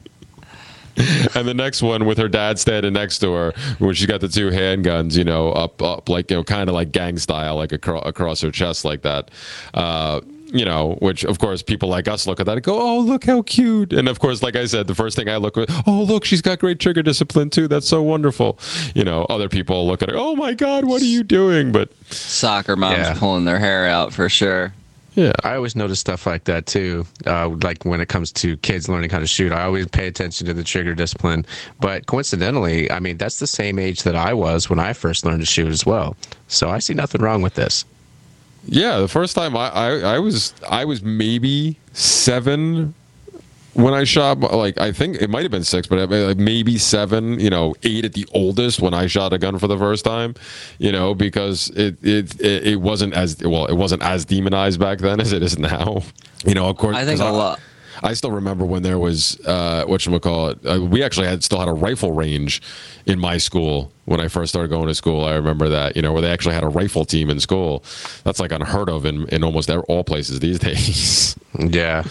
And the next one with her dad standing next to her when she's got the two handguns, you know, up up like, you know, kind of like gang style, like acro- across her chest like that. Uh, you know, which of course people like us look at that and go, oh, look how cute. And of course, like I said, the first thing I look at, oh, look, she's got great trigger discipline too. That's so wonderful. You know, other people look at her, oh my God, what are you doing? But soccer moms Yeah. pulling their hair out for sure. Yeah, I always notice stuff like that too. Uh, like when it comes to kids learning how to shoot, I always pay attention to the trigger discipline. But coincidentally, I mean, that's the same age that I was when I first learned to shoot as well. So I see nothing wrong with this. yeah. The first time I, I, I was I was maybe seven when I shot. Like I think it might have been six, but like maybe seven. You know, eight at the oldest when I shot a gun for the first time. You know, because it it it, it wasn't as well. It wasn't as demonized back then as it is now. You know, of course. I think a lot. I still remember when there was uh, whatchamacallit, uh, we actually had still had a rifle range in my school when I first started going to school. I remember that, you know, where they actually had a rifle team in school. That's like unheard of in, in almost all places these days. Yeah.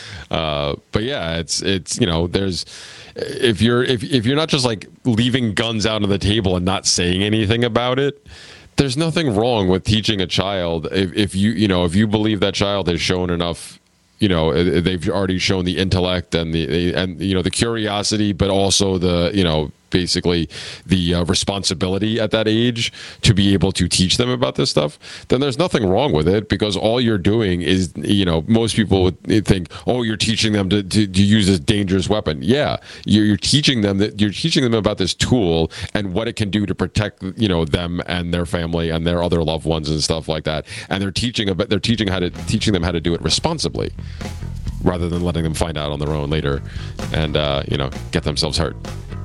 Uh, but yeah, it's it's you know, there's if you're if if you're not just like leaving guns out on the table and not saying anything about it, there's nothing wrong with teaching a child if, if you you know if you believe that child has shown enough. You know, they've already shown the intellect and the and you know the curiosity, but also the you know basically the uh, responsibility at that age to be able to teach them about this stuff. Then there's nothing wrong with it, because all you're doing is, you know, most people would think, oh, you're teaching them to, to, to use this dangerous weapon. Yeah, you're, you're teaching them that you're teaching them about this tool and what it can do to protect, you know, them and their family and their other loved ones and stuff like that. And they're teaching about they're teaching how to teaching them how to do it responsibly, rather than letting them find out on their own later and uh, you know, get themselves hurt.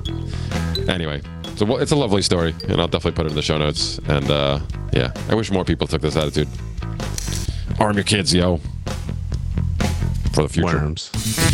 Anyway, so well, it's a lovely story, and I'll definitely put it in the show notes. And uh, yeah, I wish more people took this attitude. Arm your kids, yo, for the future. Worms.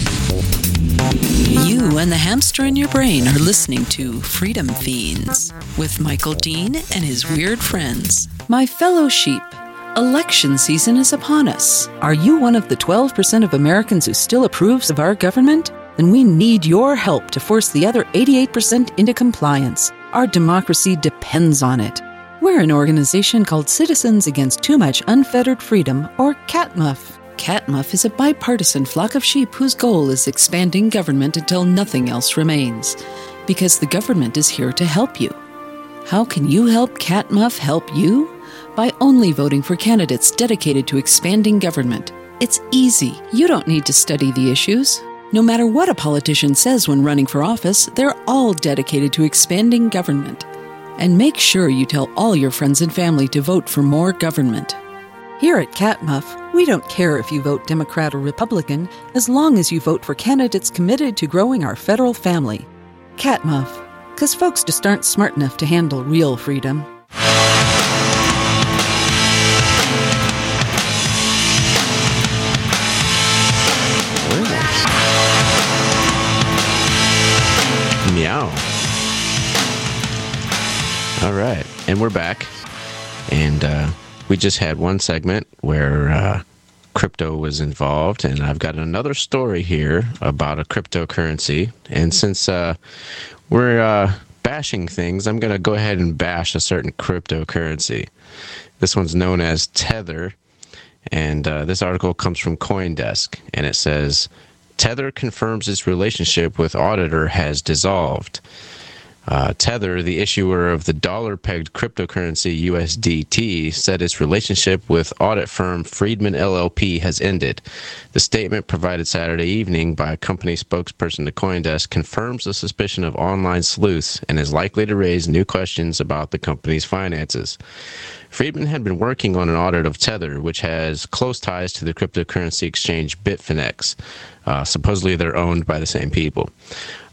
You and the hamster in your brain are listening to Freedom Fiends with Michael Dean and his weird friends. My fellow sheep, election season is upon us. Are you one of the twelve percent of Americans who still approves of our government? Then we need your help to force the other eighty-eight percent into compliance. Our democracy depends on it. We're an organization called Citizens Against Too Much Unfettered Freedom, or CATMUF. CATMUF is a bipartisan flock of sheep whose goal is expanding government until nothing else remains. Because the government is here to help you. How can you help CATMUF help you? By only voting for candidates dedicated to expanding government. It's easy. You don't need to study the issues. No matter what a politician says when running for office, they're all dedicated to expanding government. And make sure you tell all your friends and family to vote for more government. Here at CATMUF, we don't care if you vote Democrat or Republican, as long as you vote for candidates committed to growing our federal family. CATMUF, because folks just aren't smart enough to handle real freedom. Meow. All right, and we're back, and uh, we just had one segment where uh, crypto was involved, and I've got another story here about a cryptocurrency. And since uh, we're uh, bashing things, I'm going to go ahead and bash a certain cryptocurrency. This one's known as Tether, and uh, this article comes from CoinDesk, and it says, Tether confirms its relationship with auditor has dissolved. Uh, Tether, the issuer of the dollar-pegged cryptocurrency U S D T, said its relationship with audit firm Friedman L L P has ended. The statement provided Saturday evening by a company spokesperson to CoinDesk confirms the suspicion of online sleuths and is likely to raise new questions about the company's finances. Friedman had been working on an audit of Tether, which has close ties to the cryptocurrency exchange Bitfinex. Uh, supposedly they're owned by the same people.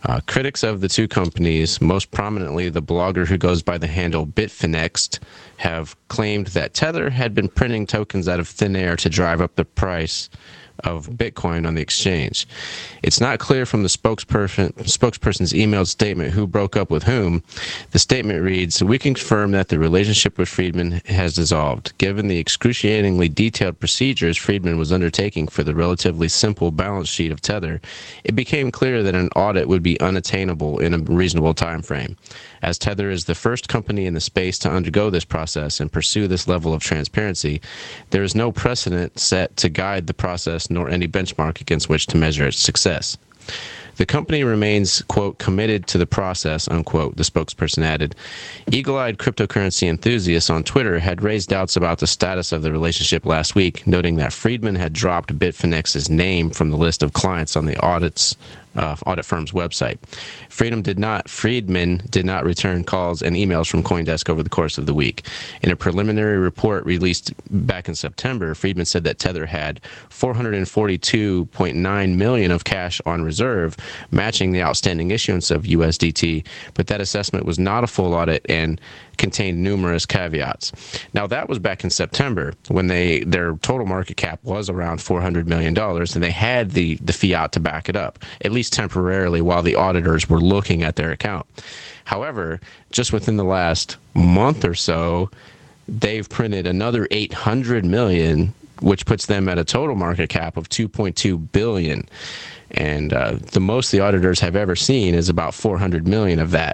Uh, critics of the two companies, most prominently the blogger who goes by the handle Bitfinex, have claimed that Tether had been printing tokens out of thin air to drive up the price of Bitcoin on the exchange. It's not clear from the spokesperson spokesperson's emailed statement who broke up with whom. The statement reads, "We confirm that the relationship with Friedman has dissolved. Given the excruciatingly detailed procedures Friedman was undertaking for the relatively simple balance sheet of Tether, it became clear that an audit would be unattainable in a reasonable time frame. As Tether is the first company in the space to undergo this process and pursue this level of transparency, there is no precedent set to guide the process nor any benchmark against which to measure its success. The company remains, quote, committed to the process, unquote," the spokesperson added. Eagle-eyed cryptocurrency enthusiasts on Twitter had raised doubts about the status of the relationship last week, noting that Friedman had dropped Bitfinex's name from the list of clients on the audits Uh, audit firm's website. Friedman did not Friedman did not return calls and emails from CoinDesk over the course of the week. In a preliminary report released back in September, Friedman said that Tether had four hundred forty-two point nine million dollars of cash on reserve, matching the outstanding issuance of U S D T, but that assessment was not a full audit and contained numerous caveats. Now, that was back in September when they their total market cap was around four hundred million dollars, and they had the, the fiat to back it up, at least temporarily, while the auditors were looking at their account. However, just within the last month or so, they've printed another eight hundred million dollars, which puts them at a total market cap of two point two billion dollars. And uh, the most the auditors have ever seen is about four hundred million dollars of that.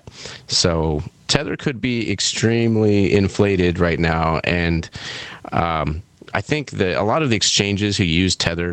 So Tether could be extremely inflated right now. And um, I think that a lot of the exchanges who use Tether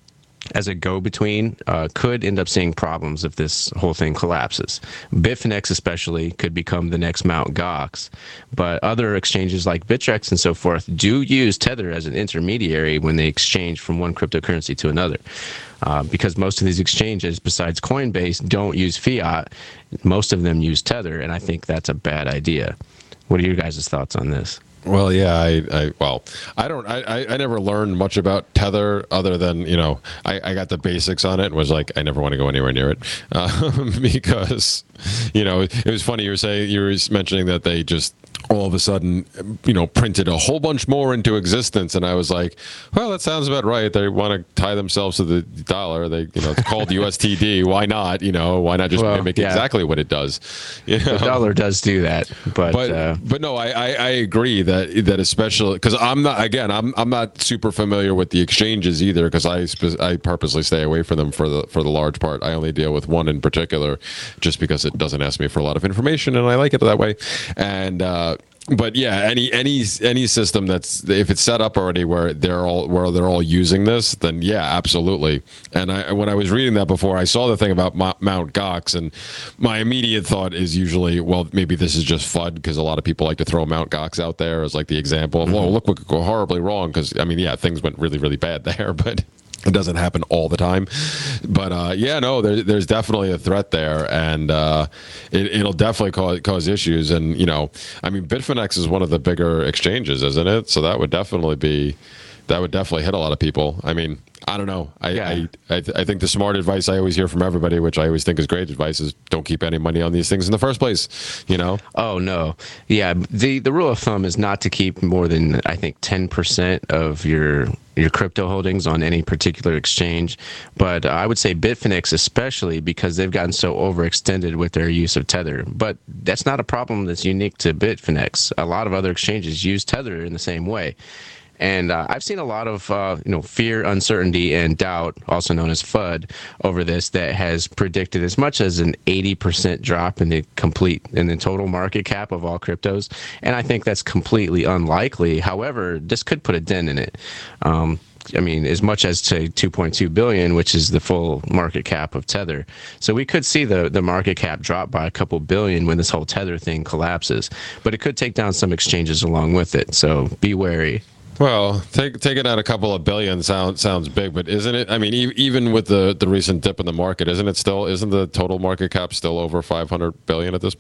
as a go-between uh, could end up seeing problems if this whole thing collapses. Bitfinex especially could become the next Mount Gox, but other exchanges like Bittrex and so forth do use Tether as an intermediary when they exchange from one cryptocurrency to another. Uh, because most of these exchanges, besides Coinbase, don't use fiat. Most of them use Tether, and I think that's a bad idea. What are your guys' thoughts on this? Well, yeah, I, I well, I don't, I, I never learned much about Tether other than, you know, I, I got the basics on it and was like, I never want to go anywhere near it um, because, you know, it was funny. You were saying, you were mentioning that they just all of a sudden, you know, printed a whole bunch more into existence. And I was like, well, that sounds about right. They want to tie themselves to the dollar. They, you know, it's called U S T D. Why not? You know, why not just well, mimic yeah. exactly what it does? You know? The dollar does do that. But, but, uh, but no, I, I, I agree that, that especially because I'm not, again, I'm, I'm not super familiar with the exchanges either, because I, I purposely stay away from them for the, for the large part. I only deal with one in particular just because it doesn't ask me for a lot of information and I like it that way. And, uh, But yeah, any any any system that's, if it's set up already where they're all where they're all using this, then yeah, absolutely. And I, when I was reading that before, I saw the thing about Mount Gox, and my immediate thought is usually, well, maybe this is just FUD, because a lot of people like to throw Mount Gox out there as like the example of, mm-hmm. oh, look what could go horribly wrong. Because I mean, yeah, things went really really bad there, but it doesn't happen all the time. But uh, yeah, no, there, there's definitely a threat there, and uh, it, it'll definitely cause, cause issues. And, you know, I mean, Bitfinex is one of the bigger exchanges, isn't it? So that would definitely be, that would definitely hit a lot of people. I mean, I don't know. I, yeah. I, I, th- I think the smart advice I always hear from everybody, which I always think is great advice, is don't keep any money on these things in the first place, you know? Oh, no. Yeah, the, the rule of thumb is not to keep more than, I think, ten percent of your your crypto holdings on any particular exchange. But uh, I would say Bitfinex especially, because they've gotten so overextended with their use of Tether. But that's not a problem that's unique to Bitfinex. A lot of other exchanges use Tether in the same way. And uh, I've seen a lot of uh, you know, fear, uncertainty, and doubt, also known as FUD, over this, that has predicted as much as an eighty percent drop in the complete in the total market cap of all cryptos. And I think that's completely unlikely. However, this could put a dent in it. Um, I mean, as much as to two point two billion, which is the full market cap of Tether. So we could see the, the market cap drop by a couple billion when this whole Tether thing collapses. But it could take down some exchanges along with it. So be wary. Well, take, taking out a couple of billion sounds sounds big, but isn't it? I mean, e- even with the, the recent dip in the market, isn't it still? Isn't the total market cap still over five hundred billion at this point?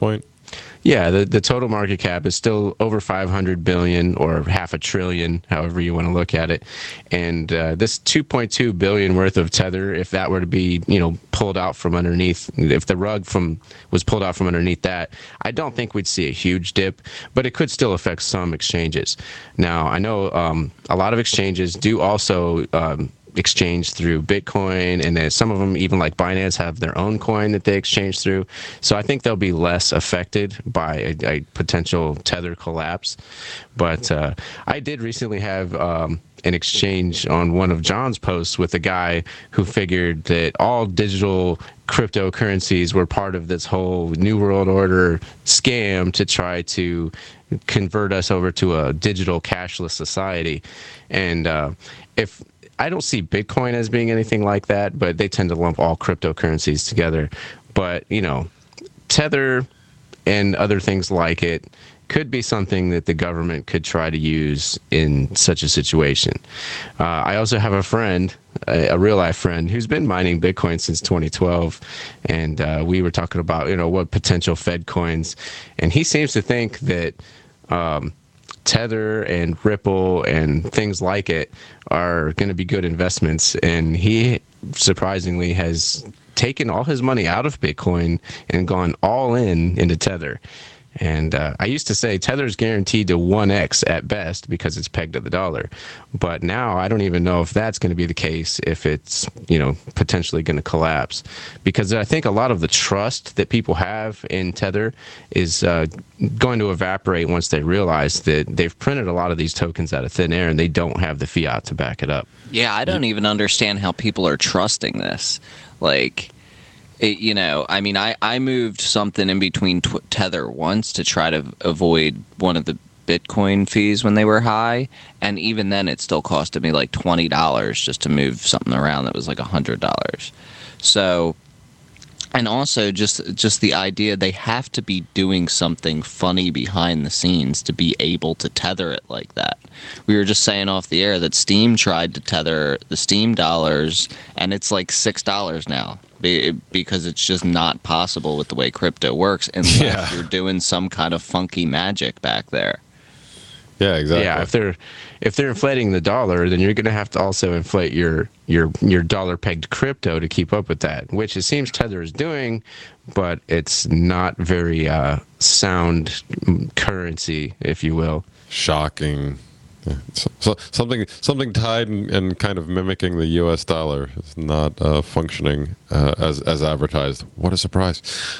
Yeah, the, the total market cap is still over five hundred billion or half a trillion, however you want to look at it. And uh, this two point two billion worth of Tether, if that were to be, you know, pulled out from underneath, if the rug from was pulled out from underneath that, I don't think we'd see a huge dip, but it could still affect some exchanges. Now, I know um, a lot of exchanges do also um, exchange through Bitcoin, and then some of them, even like Binance, have their own coin that they exchange through. So I think they'll be less affected by a, a potential Tether collapse. But uh, I did recently have um, an exchange on one of John's posts with a guy who figured that all digital cryptocurrencies were part of this whole New World Order scam to try to convert us over to a digital cashless society. And uh, if I don't see Bitcoin as being anything like that, but they tend to lump all cryptocurrencies together. But, you know, Tether and other things like it could be something that the government could try to use in such a situation. Uh, I also have a friend, a, a real-life friend, who's been mining Bitcoin since twenty twelve, and uh, we were talking about, you know, what potential Fed coins, and he seems to think that um, Tether and Ripple and things like it are going to be good investments. And he surprisingly has taken all his money out of Bitcoin and gone all in into Tether. And uh, I used to say Tether's guaranteed to one X at best because it's pegged to the dollar. But now I don't even know if that's going to be the case, if it's, you know, potentially going to collapse. Because I think a lot of the trust that people have in Tether is uh, going to evaporate once they realize that they've printed a lot of these tokens out of thin air and they don't have the fiat to back it up. Yeah, I don't even understand how people are trusting this. Like... It, you know, I mean, I, I moved something in between tw- Tether once to try to avoid one of the Bitcoin fees when they were high. And even then, it still costed me like twenty dollars just to move something around that was like one hundred dollars. So, and also just just the idea they have to be doing something funny behind the scenes to be able to tether it like that. We were just saying off the air that Steam tried to tether the Steam dollars, and it's like six dollars now. Because it's just not possible with the way crypto works unless yeah. you're doing some kind of funky magic back there. Yeah, exactly. Yeah, if they're if they're inflating the dollar, then you're going to have to also inflate your your your dollar pegged crypto to keep up with that, which it seems Tether is doing, but it's not very uh, sound currency, if you will. Shocking. Yeah. So, so something something tied and, and kind of mimicking the U S dollar is not uh, functioning uh, as as advertised. What a surprise!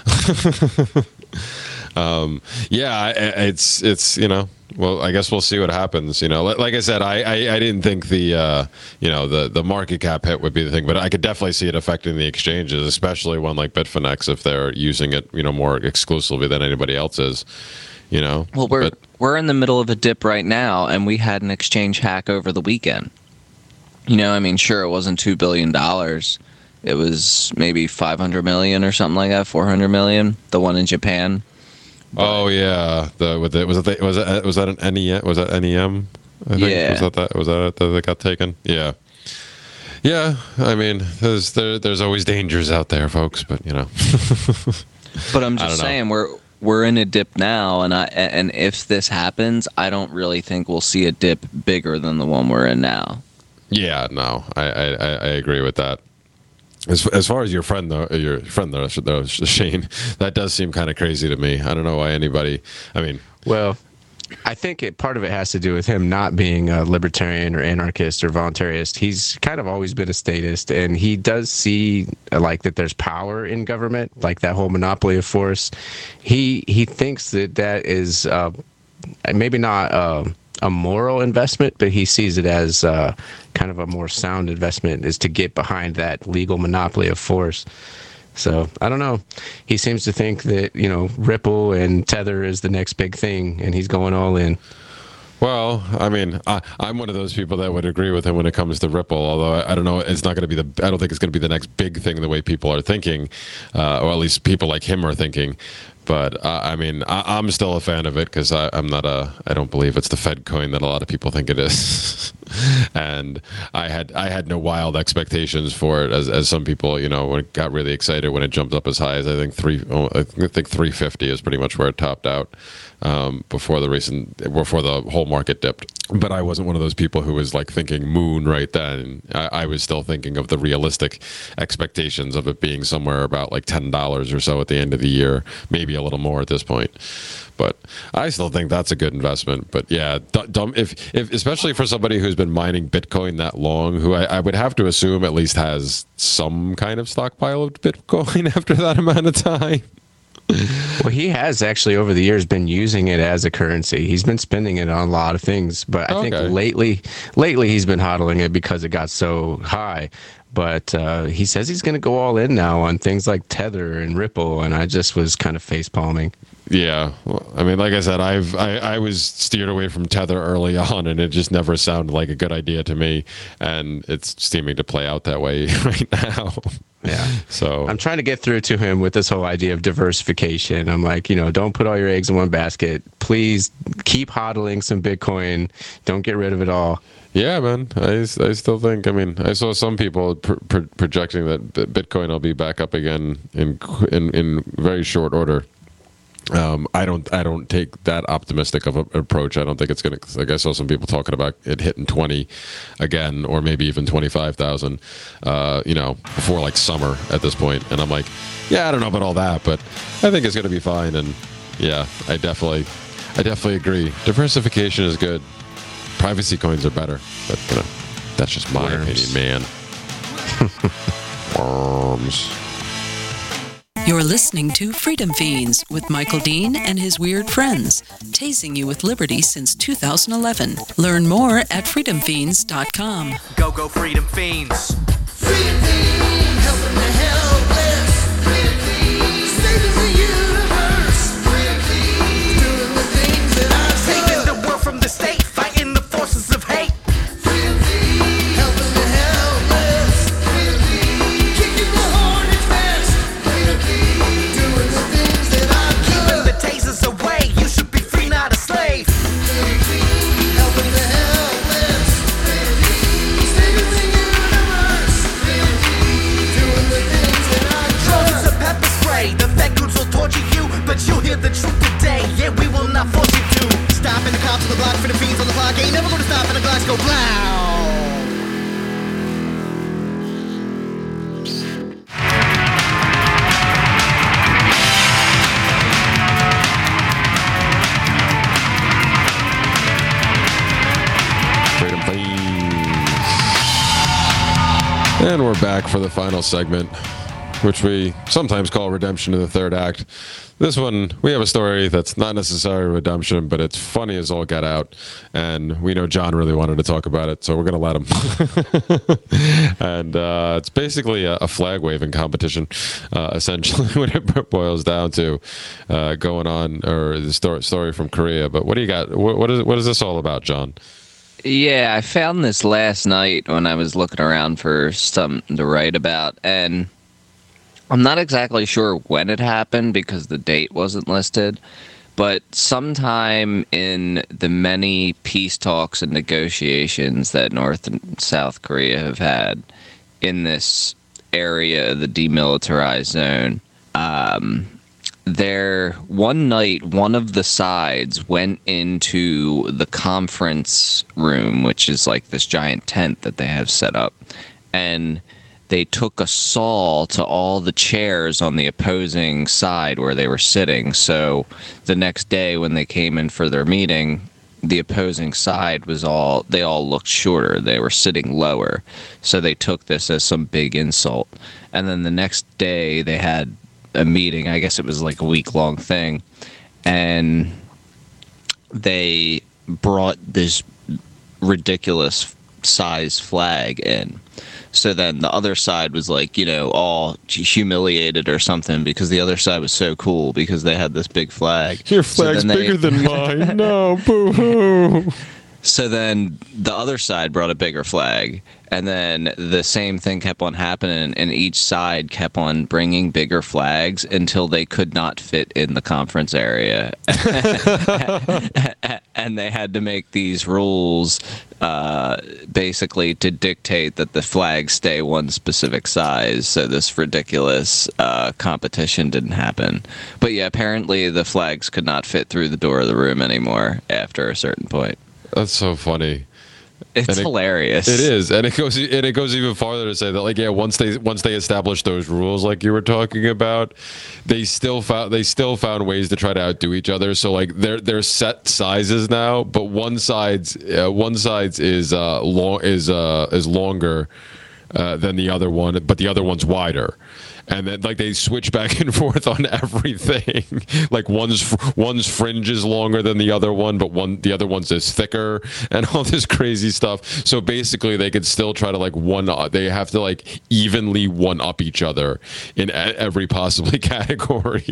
um, yeah, it's it's you know. Well, I guess we'll see what happens. You know, like I said, I, I, I didn't think the uh, you know the, the market cap hit would be the thing, but I could definitely see it affecting the exchanges, especially one like Bitfinex if they're using it, you know, more exclusively than anybody else is. You know, well, we're but, we're in the middle of a dip right now, and we had an exchange hack over the weekend. You know, I mean, sure, it wasn't two billion dollars. It was maybe five hundred million or something like that, four hundred million. The one in Japan. But, oh yeah, the with it was it was it was that an N E M was that N E M? I think yeah. was that that was that that got taken? Yeah. Yeah, I mean, there's there, there's always dangers out there, folks, but you know. But I'm just saying we're. We're in a dip now, and I and if this happens, I don't really think we'll see a dip bigger than the one we're in now. Yeah, no, I I, I agree with that. As as far as your friend though, your friend though, though, Shane, that does seem kind of crazy to me. I don't know why anybody. I mean, well, I think it, part of it has to do with him not being a libertarian or anarchist or voluntarist. He's kind of always been a statist, and he does see uh, like that there's power in government, like that whole monopoly of force. He he thinks that that is uh, maybe not uh, a moral investment, but he sees it as uh, kind of a more sound investment, is to get behind that legal monopoly of force. So I don't know. He seems to think that, you know, Ripple and Tether is the next big thing, and he's going all in. Well, I mean, I, I'm one of those people that would agree with him when it comes to Ripple. Although I, I don't know, it's not going to be the. I don't think it's going to be the next big thing the way people are thinking, uh, or at least people like him are thinking. But uh, I mean, I, I'm still a fan of it because I'm not a. I don't believe it's the Fed coin that a lot of people think it is. and I had I had no wild expectations for it, as as some people, you know, when it got really excited when it jumped up as high as I think three oh, I think three fifty is pretty much where it topped out um, before the recent before the whole market dipped. But I wasn't one of those people who was like thinking moon right then. I, I was still thinking of the realistic expectations of it being somewhere about like ten dollars or so at the end of the year, maybe a little more at this point. But I still think that's a good investment. But yeah, dumb if if especially for somebody who's been mining Bitcoin that long, who I, I would have to assume at least has some kind of stockpile of Bitcoin after that amount of time. Well, he has actually over the years been using it as a currency. He's been spending it on a lot of things, but I okay. think lately, lately he's been hodling it because it got so high. But uh, he says he's going to go all in now on things like Tether and Ripple, and I just was kind of face palming. Yeah, well, I mean, like I said, I've I, I was steered away from Tether early on, and it just never sounded like a good idea to me, and it's seeming to play out that way right now. Yeah. So I'm trying to get through to him with this whole idea of diversification. I'm like, you know, don't put all your eggs in one basket. Please keep hodling some Bitcoin. Don't get rid of it all. Yeah, man. I, I still think, I mean, I saw some people pr- pr- projecting that Bitcoin will be back up again in in, in very short order. Um, I don't. I don't take that optimistic of an approach. I don't think it's going to. Like I saw some people talking about it hitting twenty again, or maybe even twenty-five thousand. Uh, you know, before like summer at this point. And I'm like, yeah, I don't know about all that, but I think it's going to be fine. And yeah, I definitely, I definitely agree. Diversification is good. Privacy coins are better, but you know, that's just my Worms. opinion, man. Worms. You're listening to Freedom Fiends with Michael Dean and his weird friends, tasing you with liberty since two thousand eleven. Learn more at freedom fiends dot com. Go, go, Freedom Fiends. Freedom Fiends, helping the helpless. Freedom Fiends, saving the universe. Freedom Fiends, doing the things that I say. Taking the world from the state, fighting the forces of hate. Freedom Fiends, helping the helpless. Freedom Fiends, kicking the hornet's nest. Freedom Fiends, doing the things that I do. Keeping the tasers away, you should be free, not a slave. Freedom Fiends, helping the helpless. Freedom Fiends, saving the universe. Freedom Fiends, doing the things that I do. Drones of pepper spray, the fed goods will torture you, but you'll hear the truth today. Yeah, we will not force you to. Stopping the cops on the block, Freedom Fiends on the clock. Ain't never gonna stop and the glass go blow. Freedom Fiends. And we're back for the final segment, which we sometimes call Redemption in the Third Act. This one, we have a story that's not necessarily redemption, but it's funny as all get out. And we know John really wanted to talk about it, so we're going to let him. And uh, it's basically a, a flag-waving competition, uh, essentially, what it boils down to uh, going on, or the story, story from Korea. But what do you got? What, what, is, what is this all about, John? Yeah, I found this last night when I was looking around for something to write about, and I'm not exactly sure when it happened because the date wasn't listed, but sometime in the many peace talks and negotiations that North and South Korea have had in this area, the demilitarized zone, um, there one night one of the sides went into the conference room, which is like this giant tent that they have set up, and they took a saw to all the chairs on the opposing side where they were sitting. So the next day when they came in for their meeting, the opposing side was all, they all looked shorter. They were sitting lower. So they took this as some big insult. And then the next day they had a meeting. I guess it was like a week long thing. And they brought this ridiculous size flag in. So then the other side was like, you know, all humiliated or something because the other side was so cool because they had this big flag. Your flag's so they, bigger than mine. No, boo-hoo. So then the other side brought a bigger flag, and then the same thing kept on happening, and each side kept on bringing bigger flags until they could not fit in the conference area. And they had to make these rules uh, basically to dictate that the flags stay one specific size, so this ridiculous uh, competition didn't happen. But yeah, apparently the flags could not fit through the door of the room anymore after a certain point. That's so funny. It's and it, hilarious. It is, and it goes and it goes even farther to say that, like, yeah, once they once they established those rules, like you were talking about, they still found they still found ways to try to outdo each other. So like they're they're set sizes now, but one side's uh, one side's is uh long is uh is longer uh, than the other one, but the other one's wider. And then, like, they switch back and forth on everything. Like, one's one's fringe is longer than the other one, but one the other one's is thicker, and all this crazy stuff. So basically, they could still try to like one. They have to like evenly one up each other in every possibly category.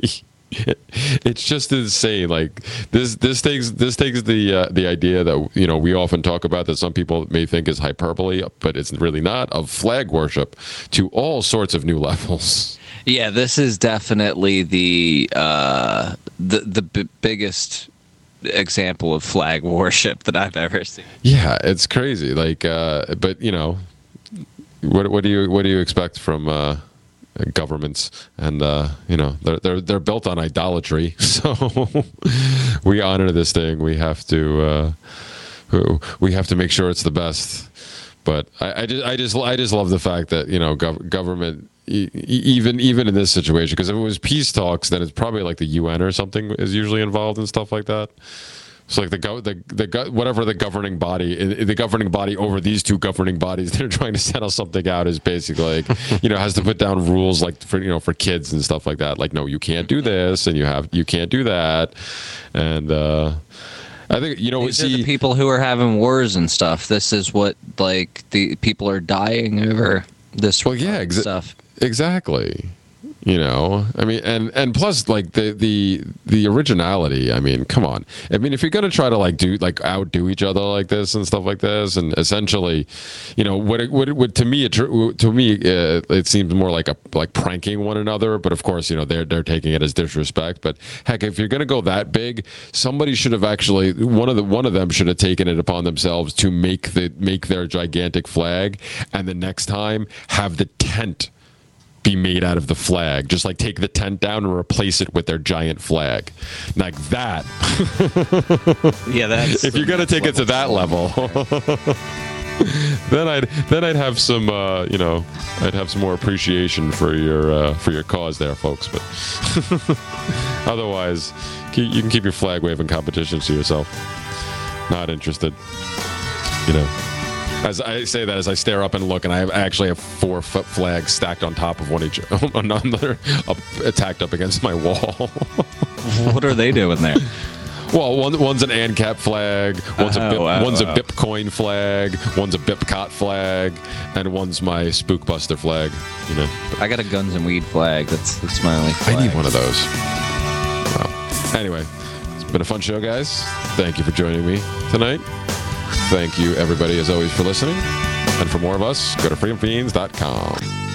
It's just insane. Like this, this takes this takes the uh, the idea that, you know, we often talk about, that some people may think is hyperbole, but it's really not, of flag worship to all sorts of new levels. Yeah, this is definitely the uh, the the b- biggest example of flag worship that I've ever seen. Yeah, it's crazy. Like, uh, but you know, what what do you what do you expect from Uh, governments? And uh you know, they're they're they're built on idolatry, so we honor this thing. We have to uh we have to make sure it's the best. But I, I just I just I just love the fact that, you know, gov- government e- even even in this situation, because if it was peace talks, then it's probably like the U N or something is usually involved and stuff like that. It's like the go, the the go, whatever the governing body, the governing body over these two governing bodies, they're trying to settle something out, is basically like, you know, has to put down rules like for, you know, for kids and stuff like that. Like, no, you can't do this, and you have you can't do that, and uh, I think, you know, these see, are the people who are having wars and stuff. This is what, like, the people are dying over this. Well, yeah, exa- stuff. Exactly. You know, I mean, and, and plus, like, the, the the originality, I mean, come on. I mean, if you're going to try to, like, do, like, outdo each other like this and stuff like this, and essentially, you know, what, it, what, it, what to me, it, to me, uh, it seems more like a, like pranking one another, but of course, you know, they're, they're taking it as disrespect. But heck, if you're going to go that big, somebody should have actually, one of the, one of them should have taken it upon themselves to make the, make their gigantic flag, and the next time have the tent be made out of the flag. Just like take the tent down and replace it with their giant flag, like that. Yeah, that's if you're gonna take it to that level. then I'd then I'd have some uh, you know, I'd have some more appreciation for your uh, for your cause there, folks. But otherwise, you can keep your flag waving competitions to yourself. Not interested. You know. As I say that, as I stare up and look, and I, have, I actually have four foot flags stacked on top of one each, another up, tacked up against my wall. What are they doing there? Well, one, one's an ANCAP flag, one's, oh, a, Bip, oh, one's oh. a Bitcoin flag, one's a Bipcot flag, and one's my Spookbuster flag. You know, I got a Guns and Weed flag. That's that's my only flag. I need one of those. Wow. Anyway, it's been a fun show, guys. Thank you for joining me tonight. Thank you, everybody, as always, for listening. And for more of us, go to freedom fiends dot com.